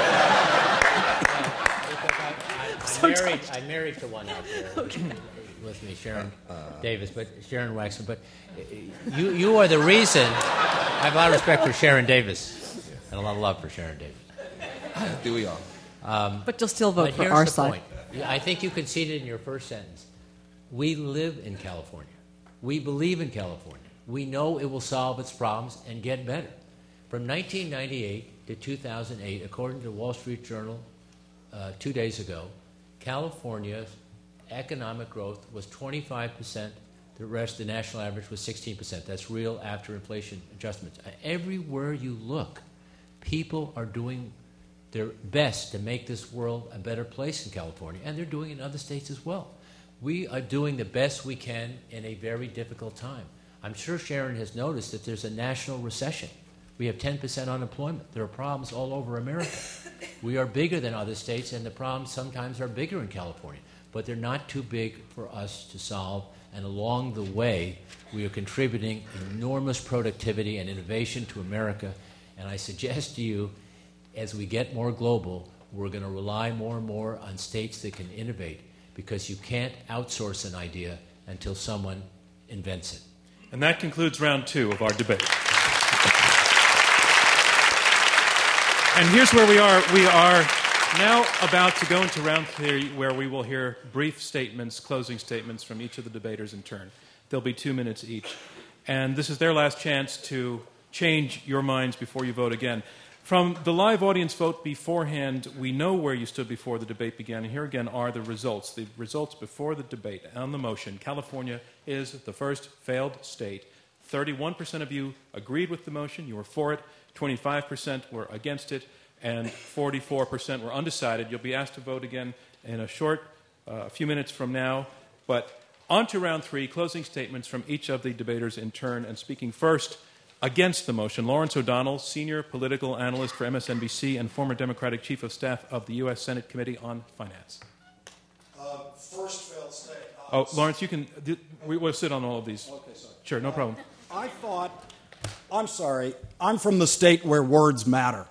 Speaker 3: I'm married. I'm married to one out there okay. with me, Sharon uh, Davis, but Sharon Waxman. But you, you are the reason. I have a lot of respect for Sharon Davis and a lot of love for Sharon Davis.
Speaker 5: Do we all?
Speaker 3: Um,
Speaker 4: but you'll still vote
Speaker 3: but
Speaker 4: for
Speaker 3: here's
Speaker 4: our
Speaker 3: the
Speaker 4: side.
Speaker 3: Point. I think you conceded in your first sentence. We live in California. We believe in California. We know it will solve its problems and get better. From nineteen ninety-eight to two thousand eight, according to the Wall Street Journal uh, two days ago, California's economic growth was twenty-five percent. The rest, the national average, was sixteen percent. That's real after inflation adjustments. Everywhere you look, people are doing their best to make this world a better place in California, and they're doing it in other states as well. We are doing the best we can in a very difficult time. I'm sure Sharon has noticed that there's a national recession. We have ten percent unemployment. There are problems all over America. We are bigger than other states, and the problems sometimes are bigger in California. But they're not too big for us to solve, and along the way, we are contributing enormous productivity and innovation to America. And I suggest to you, as we get more global, we're going to rely more and more on states that can innovate, because you can't outsource an idea until someone invents it.
Speaker 1: And that concludes round two of our debate. And here's where we are. We are now about to go into round three, where we will hear brief statements, closing statements from each of the debaters in turn. There'll be two minutes each. And this is their last chance to change your minds before you vote again. From the live audience vote beforehand, we know where you stood before the debate began. And here again are the results. The results before the debate on the motion. California is the first failed state. thirty-one percent of you agreed with the motion. You were for it. twenty-five percent were against it. And forty-four percent were undecided. You'll be asked to vote again in a short, uh, a few minutes from now. But on to round three, closing statements from each of the debaters in turn. And speaking first, against the motion, Lawrence O'Donnell, senior political analyst for M S N B C and former Democratic Chief of Staff of the U S Senate Committee on Finance.
Speaker 7: Uh, first failed state. Uh,
Speaker 1: oh, Lawrence, you can. We will sit on all of these.
Speaker 7: Okay, sorry.
Speaker 1: Sure, no problem.
Speaker 7: Uh, I thought. I'm sorry. I'm from the state where words matter.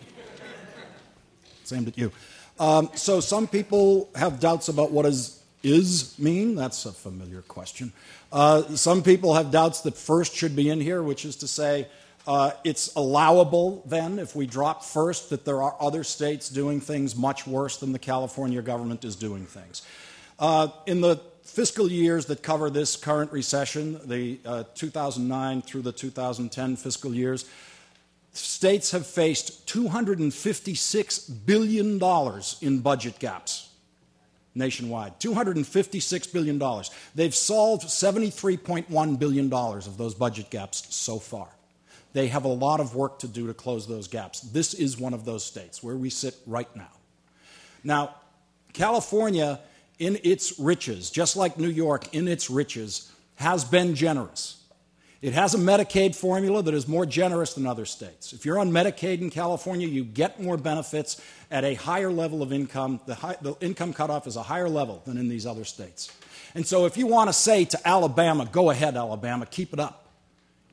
Speaker 7: It's aimed at you. Um, so some people have doubts about what does is mean. That's a familiar question. Uh, some people have doubts that first should be in here, which is to say uh, it's allowable then, if we drop first, that there are other states doing things much worse than the California government is doing things. Uh, in the fiscal years that cover this current recession, the uh, two thousand nine through the two thousand ten fiscal years, states have faced two hundred fifty-six billion dollars in budget gaps nationwide. two hundred fifty-six billion dollars. They've solved seventy-three point one billion dollars of those budget gaps so far. They have a lot of work to do to close those gaps. This is one of those states where we sit right now. Now, California, in its riches, just like New York in its riches, has been generous. It has a Medicaid formula that is more generous than other states. If you're on Medicaid in California, you get more benefits at a higher level of income. The, high, the income cutoff is a higher level than in these other states. And so if you want to say to Alabama, go ahead, Alabama, keep it up.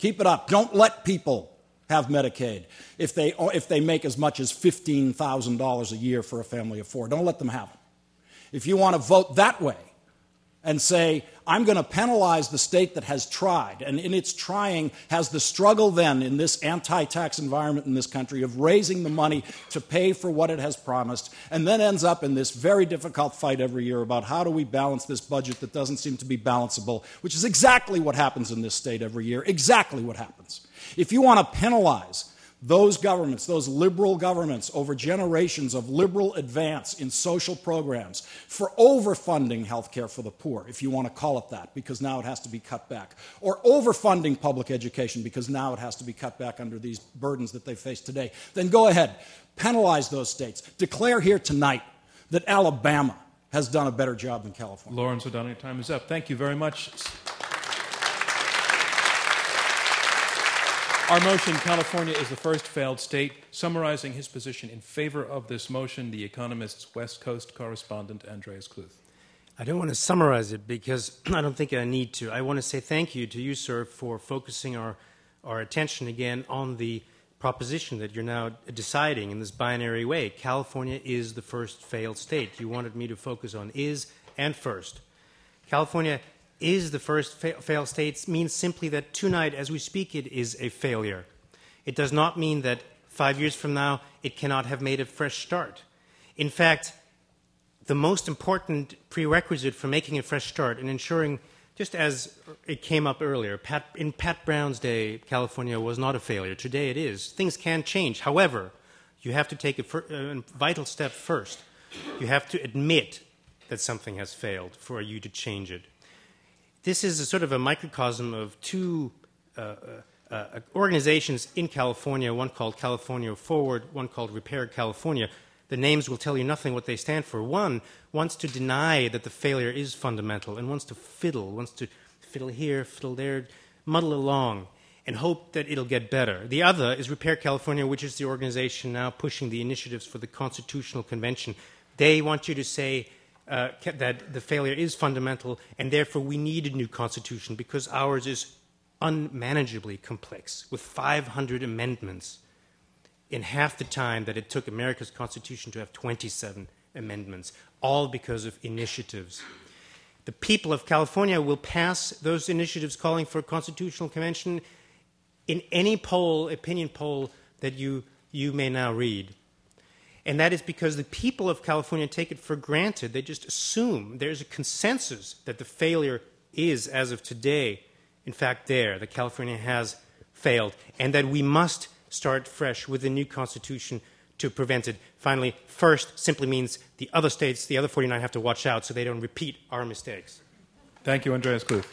Speaker 7: Keep it up. Don't let people have Medicaid if they, if they make as much as fifteen thousand dollars a year for a family of four. Don't let them have it. If you want to vote that way and say, I'm going to penalize the state that has tried, and in its trying has the struggle then in this anti-tax environment in this country of raising the money to pay for what it has promised, and then ends up in this very difficult fight every year about how do we balance this budget that doesn't seem to be balanceable, which is exactly what happens in this state every year, exactly what happens. If you want to penalize those governments, those liberal governments, over generations of liberal advance in social programs for overfunding health care for the poor, if you want to call it that, because now it has to be cut back, or overfunding public education because now it has to be cut back under these burdens that they face today, then go ahead, penalize those states. Declare here tonight that Alabama has done a better job than California.
Speaker 1: Lawrence O'Donnell, time is up. Thank you very much. Our motion, California is the first failed state. Summarizing his position in favor of this motion, The Economist's West Coast correspondent, Andreas Kluth.
Speaker 2: I don't want to summarize it because I don't think I need to. I want to say thank you to you, sir, for focusing our, our attention again on the proposition that you're now deciding in this binary way. California is the first failed state. You wanted me to focus on is and first. California is the first fa- failed state means simply that tonight, as we speak, it is a failure. It does not mean that five years from now it cannot have made a fresh start. In fact, the most important prerequisite for making a fresh start and ensuring, just as it came up earlier, Pat, in Pat Brown's day, California was not a failure. Today it is. Things can change. However, you have to take a, fir- a vital step first. You have to admit that something has failed for you to change it. This is a sort of a microcosm of two uh, uh, uh, organizations in California, one called California Forward, one called Repair California. The names will tell you nothing what they stand for. One wants to deny that the failure is fundamental and wants to fiddle, wants to fiddle here, fiddle there, muddle along, and hope that it'll get better. The other is Repair California, which is the organization now pushing the initiatives for the Constitutional Convention. They want you to say uh, that the failure is fundamental, and therefore we need a new constitution because ours is unmanageably complex, with five hundred amendments in half the time that it took America's Constitution to have twenty-seven amendments, all because of initiatives. The people of California will pass those initiatives calling for a constitutional convention in any poll, opinion poll, that you, you may now read. And that is because the people of California take it for granted. They just assume there's a consensus that the failure is, as of today, in fact there, that California has failed, and that we must start fresh with a new constitution to prevent it. Finally, first simply means the other states, the other forty-nine, have to watch out so they don't repeat our mistakes.
Speaker 1: Thank you, Andreas Kluth.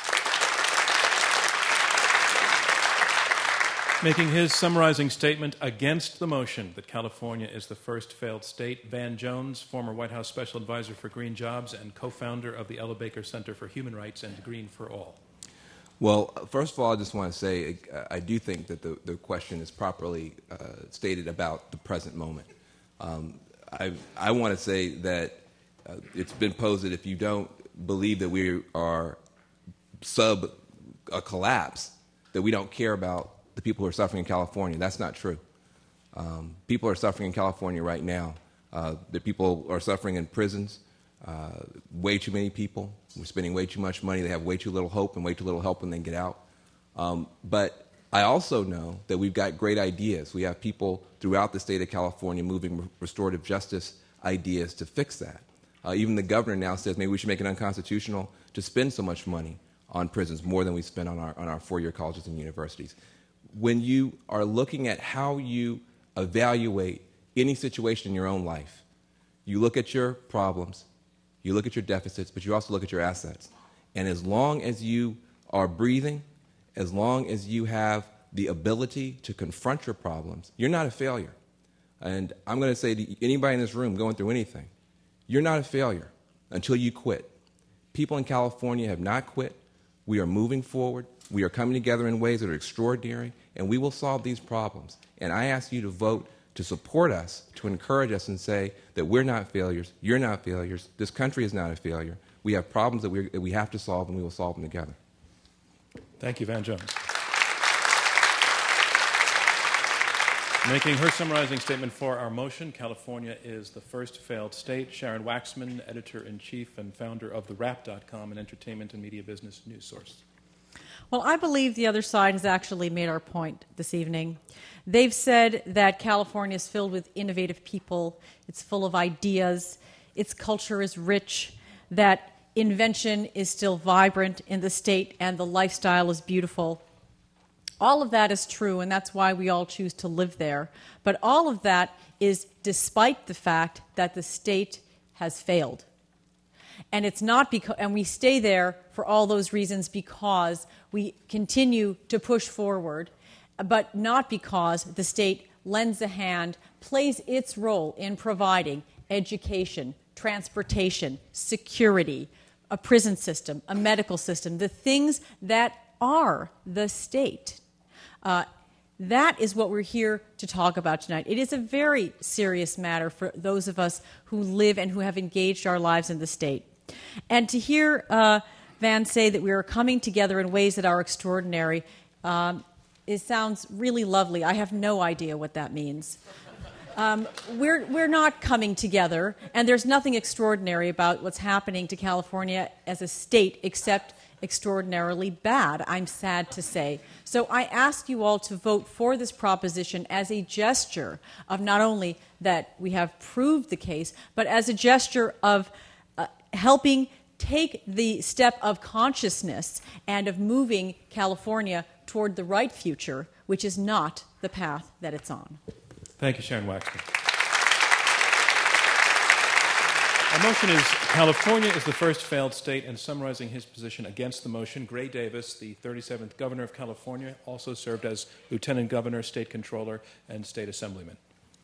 Speaker 1: Making his summarizing statement against the motion that California is the first failed state, Van Jones, former White House Special Advisor for Green Jobs and co-founder of the Ella Baker Center for Human Rights and Green for All.
Speaker 5: Well, first of all, I just want to say uh, I do think that the, the question is properly uh, stated about the present moment. Um, I, I want to say that uh, it's been posed that if you don't believe that we are sub a collapse, that we don't care about the people who are suffering in California. That's not true. Um, people are suffering in California right now. Uh, the people are suffering in prisons. Uh, way too many people. We're spending way too much money. They have way too little hope and way too little help when they get out. Um, but I also know that we've got great ideas. We have people throughout the state of California moving restorative justice ideas to fix that. Uh, even the governor now says maybe we should make it unconstitutional to spend so much money on prisons, more than we spend on our, on our four-year colleges and universities. When you are looking at how you evaluate any situation in your own life, you look at your problems, you look at your deficits, but you also look at your assets. And as long as you are breathing, as long as you have the ability to confront your problems, you're not a failure. And I'm going to say to anybody in this room going through anything, you're not a failure until you quit. People in California have not quit. We are moving forward. We are coming together in ways that are extraordinary, and we will solve these problems. And I ask you to vote to support us, to encourage us and say that we're not failures, you're not failures, this country is not a failure. We have problems that, we're, that we have to solve, and we will solve them together.
Speaker 1: Thank you, Van Jones. Making her summarizing statement for our motion, California is the first failed state. Sharon Waxman, editor-in-chief and founder of the wrap dot com, an entertainment and media business news source.
Speaker 4: Well, I believe the other side has actually made our point this evening. They've said that California is filled with innovative people, it's full of ideas, its culture is rich, that invention is still vibrant in the state, and the lifestyle is beautiful. All of that is true, and that's why we all choose to live there. But all of that is despite the fact that the state has failed. And it's not because, and we stay there for all those reasons because we continue to push forward, but not because the state lends a hand, plays its role in providing education, transportation, security, a prison system, a medical system, the things that are the state. Uh, that is what we're here to talk about tonight. It is a very serious matter for those of us who live and who have engaged our lives in the state. And to hear uh, Van say that we are coming together in ways that are extraordinary, um, it sounds really lovely. I have no idea what that means. Um, we're, we're not coming together, and there's nothing extraordinary about what's happening to California as a state except extraordinarily bad, I'm sad to say. So I ask you all to vote for this proposition as a gesture of not only that we have proved the case, but as a gesture of uh, helping take the step of consciousness and of moving California toward the right future, which is not the path that it's on.
Speaker 1: Thank you, Sharon Waxman. Our motion is California is the first failed state, and summarizing his position against the motion, Gray Davis, the thirty-seventh Governor of California, also served as Lieutenant Governor, State Controller, and State Assemblyman.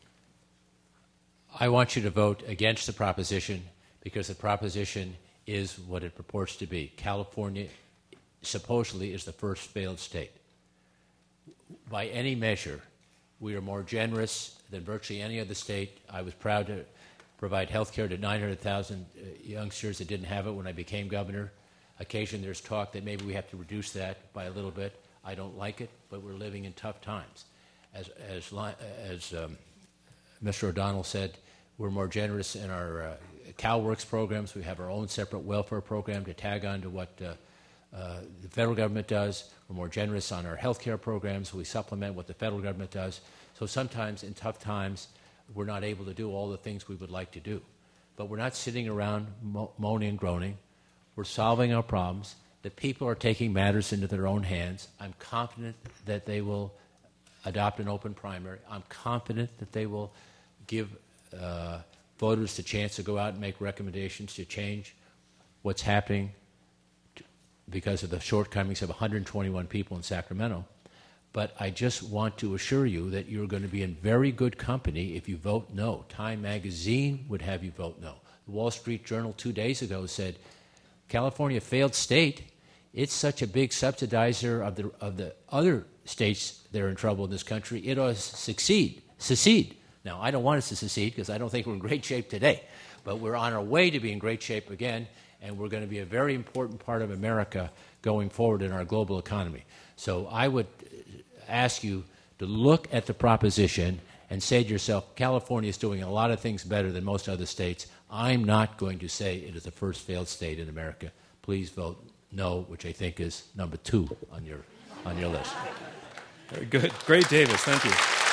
Speaker 3: I want you to vote against the proposition because the proposition is what it purports to be. California supposedly is the first failed state. By any measure, we are more generous than virtually any other state. I was proud to provide health care to nine hundred thousand uh, youngsters that didn't have it when I became governor. Occasionally there's talk that maybe we have to reduce that by a little bit. I don't like it, but we're living in tough times. As, as, as um, Mister O'Donnell said, we're more generous in our uh, CalWorks programs. We have our own separate welfare program to tag on to what uh, uh, the federal government does. We're more generous on our health care programs. We supplement what the federal government does. So sometimes in tough times, we're not able to do all the things we would like to do. But we're not sitting around mo- moaning and groaning. We're solving our problems. The people are taking matters into their own hands. I'm confident that they will adopt an open primary. I'm confident that they will give uh, voters the chance to go out and make recommendations to change what's happening to, because of the shortcomings of one hundred twenty-one people in Sacramento. But I just want to assure you that you're going to be in very good company if you vote no. Time magazine would have you vote no. The Wall Street Journal two days ago said, California failed state. It's such a big subsidizer of the of the other states that are in trouble in this country. It ought to succeed, secede. Now, I don't want us to secede because I don't think we're in great shape today. But we're on our way to be in great shape again, and we're going to be a very important part of America going forward in our global economy. So I would ask you to look at the proposition and say to yourself, California is doing a lot of things better than most other states. I'm not going to say it is the first failed state in America. Please vote no, which I think is number two on your on your list.
Speaker 1: Very good. Gray Davis, thank you.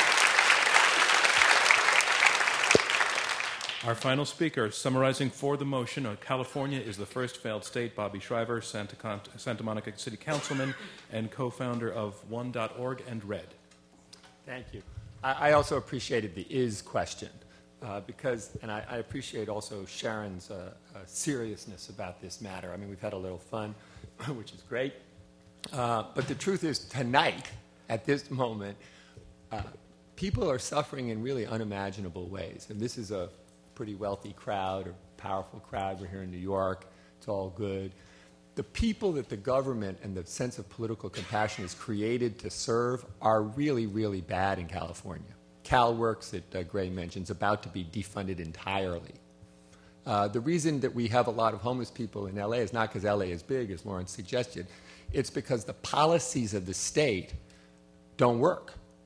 Speaker 1: Our final speaker, summarizing for the motion, uh, California is the first failed state, Bobby Shriver, Santa, Con- Santa Monica City Councilman and co-founder of one dot org and RED.
Speaker 6: Thank you. I, I also appreciated the is question uh, because, and I, I appreciate also Sharon's uh, uh, seriousness about this matter. I mean, we've had a little fun, which is great. Uh, but the truth is, tonight, at this moment, uh, people are suffering in really unimaginable ways. And this is a pretty wealthy crowd or powerful crowd. We're here in New York. It's all good. The people that the government and the sense of political compassion is created to serve are really, really bad in California. CalWorks that uh, Gray mentioned is about to be defunded entirely. Uh, the reason that we have a lot of homeless people in L A is not because L A is big, as Lawrence suggested. It's because the policies of the state don't work.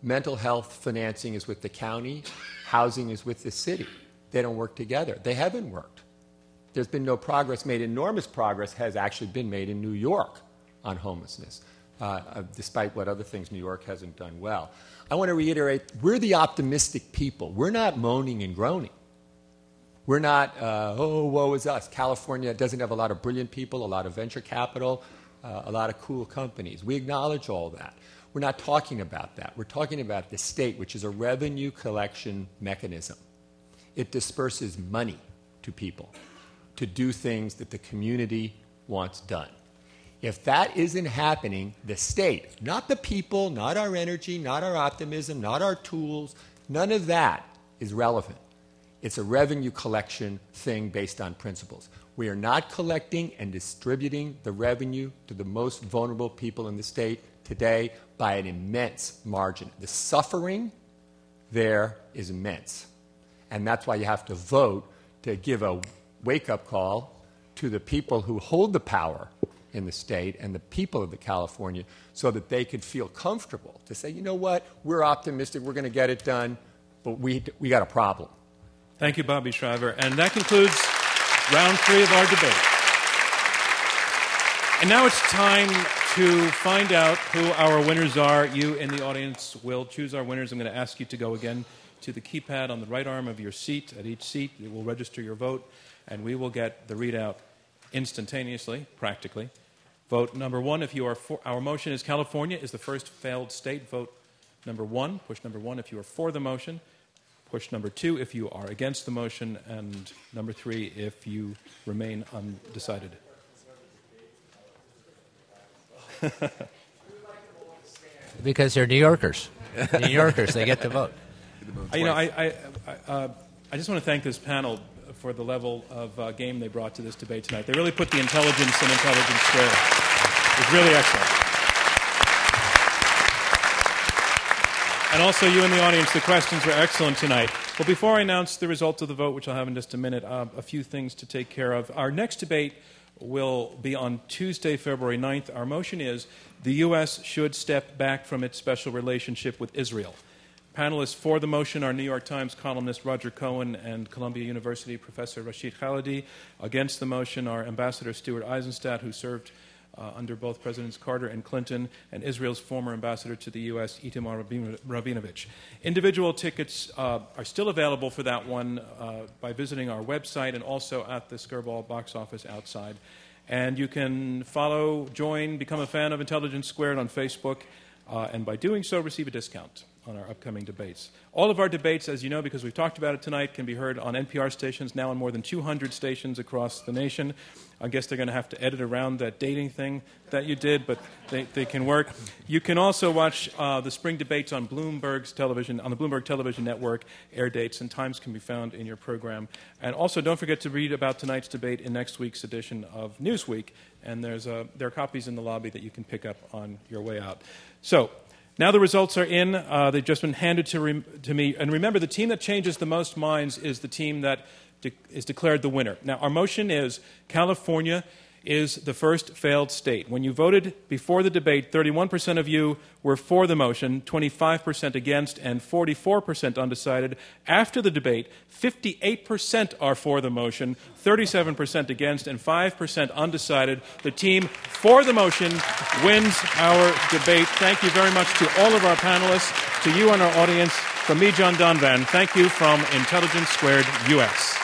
Speaker 6: mental health financing is with the county, housing is with the city. They don't work together. They haven't worked. There's been no progress made. Enormous progress has actually been made in New York on homelessness, uh, uh, despite what other things New York hasn't done well. I want to reiterate, we're the optimistic people. We're not moaning and groaning. We're not, uh, oh, woe is us. California doesn't have a lot of brilliant people, a lot of venture capital, uh, a lot of cool companies. We acknowledge all that. We're not talking about that. We're talking about the state, which is a revenue collection mechanism. It disperses money to people to do things that the community wants done. If that isn't happening, the state, not the people, not our energy, not our optimism, not our tools, none of that is relevant. It's a revenue collection thing based on principles. We are not collecting and distributing the revenue to the most vulnerable people in the state today by an immense margin. The suffering there is immense. And that's why you have to vote to give a wake-up call to the people who hold the power in the state and the people of the California so that they could feel comfortable to say, you know what, we're optimistic, we're going to get it done, but we, we got a problem.
Speaker 1: Thank you, Bobby Shriver. And that concludes round three of our debate. And now it's time to find out who our winners are. You in the audience will choose our winners. I'm going to ask you to go again to the keypad on the right arm of your seat. At each seat, it will register your vote, and we will get the readout instantaneously, practically. Vote number one, if you are for, our motion is California is the first failed state. Vote number one, push number one if you are for the motion. Push number two if you are against the motion, and number three if you remain undecided.
Speaker 3: Because they're New Yorkers. New Yorkers, they get to vote.
Speaker 1: You know, I, I, I, uh, I just want to thank this panel for the level of uh, game they brought to this debate tonight. They really put the intelligence in Intelligence Squared. It was really excellent. And also, you in the audience, the questions were excellent tonight. Well, before I announce the results of the vote, which I'll have in just a minute, uh, a few things to take care of. Our next debate will be on Tuesday, February ninth. Our motion is the U S should step back from its special relationship with Israel. Panelists for the motion are New York Times columnist Roger Cohen and Columbia University professor Rashid Khalidi. Against the motion are Ambassador Stuart Eizenstat, who served uh, under both Presidents Carter and Clinton, and Israel's former ambassador to the U S, Itamar Rabinovich. Individual tickets uh, are still available for that one uh, by visiting our website and also at the Skirball box office outside. And you can follow, join, become a fan of Intelligence Squared on Facebook, uh, and by doing so, receive a discount on our upcoming debates. All of our debates, as you know, because we've talked about it tonight, can be heard on N P R stations, now on more than two hundred stations across the nation. I guess they're going to have to edit around that dating thing that you did, but they, they can work. You can also watch uh, the spring debates on Bloomberg's television, on the Bloomberg Television Network. Air dates and times can be found in your program. And also, don't forget to read about tonight's debate in next week's edition of Newsweek. And there's a, there are copies in the lobby that you can pick up on your way out. So, now the results are in. Uh, they've just been handed to, re- to me. And remember, the team that changes the most minds is the team that de- is declared the winner. Now, our motion is California is the first failed state. When you voted before the debate, thirty-one percent of you were for the motion, twenty-five percent against, and forty-four percent undecided. After the debate, fifty-eight percent are for the motion, thirty-seven percent against, and five percent undecided. The team for the motion wins our debate. Thank you very much to all of our panelists, to you and our audience. From me, John Donvan, thank you from Intelligence Squared U S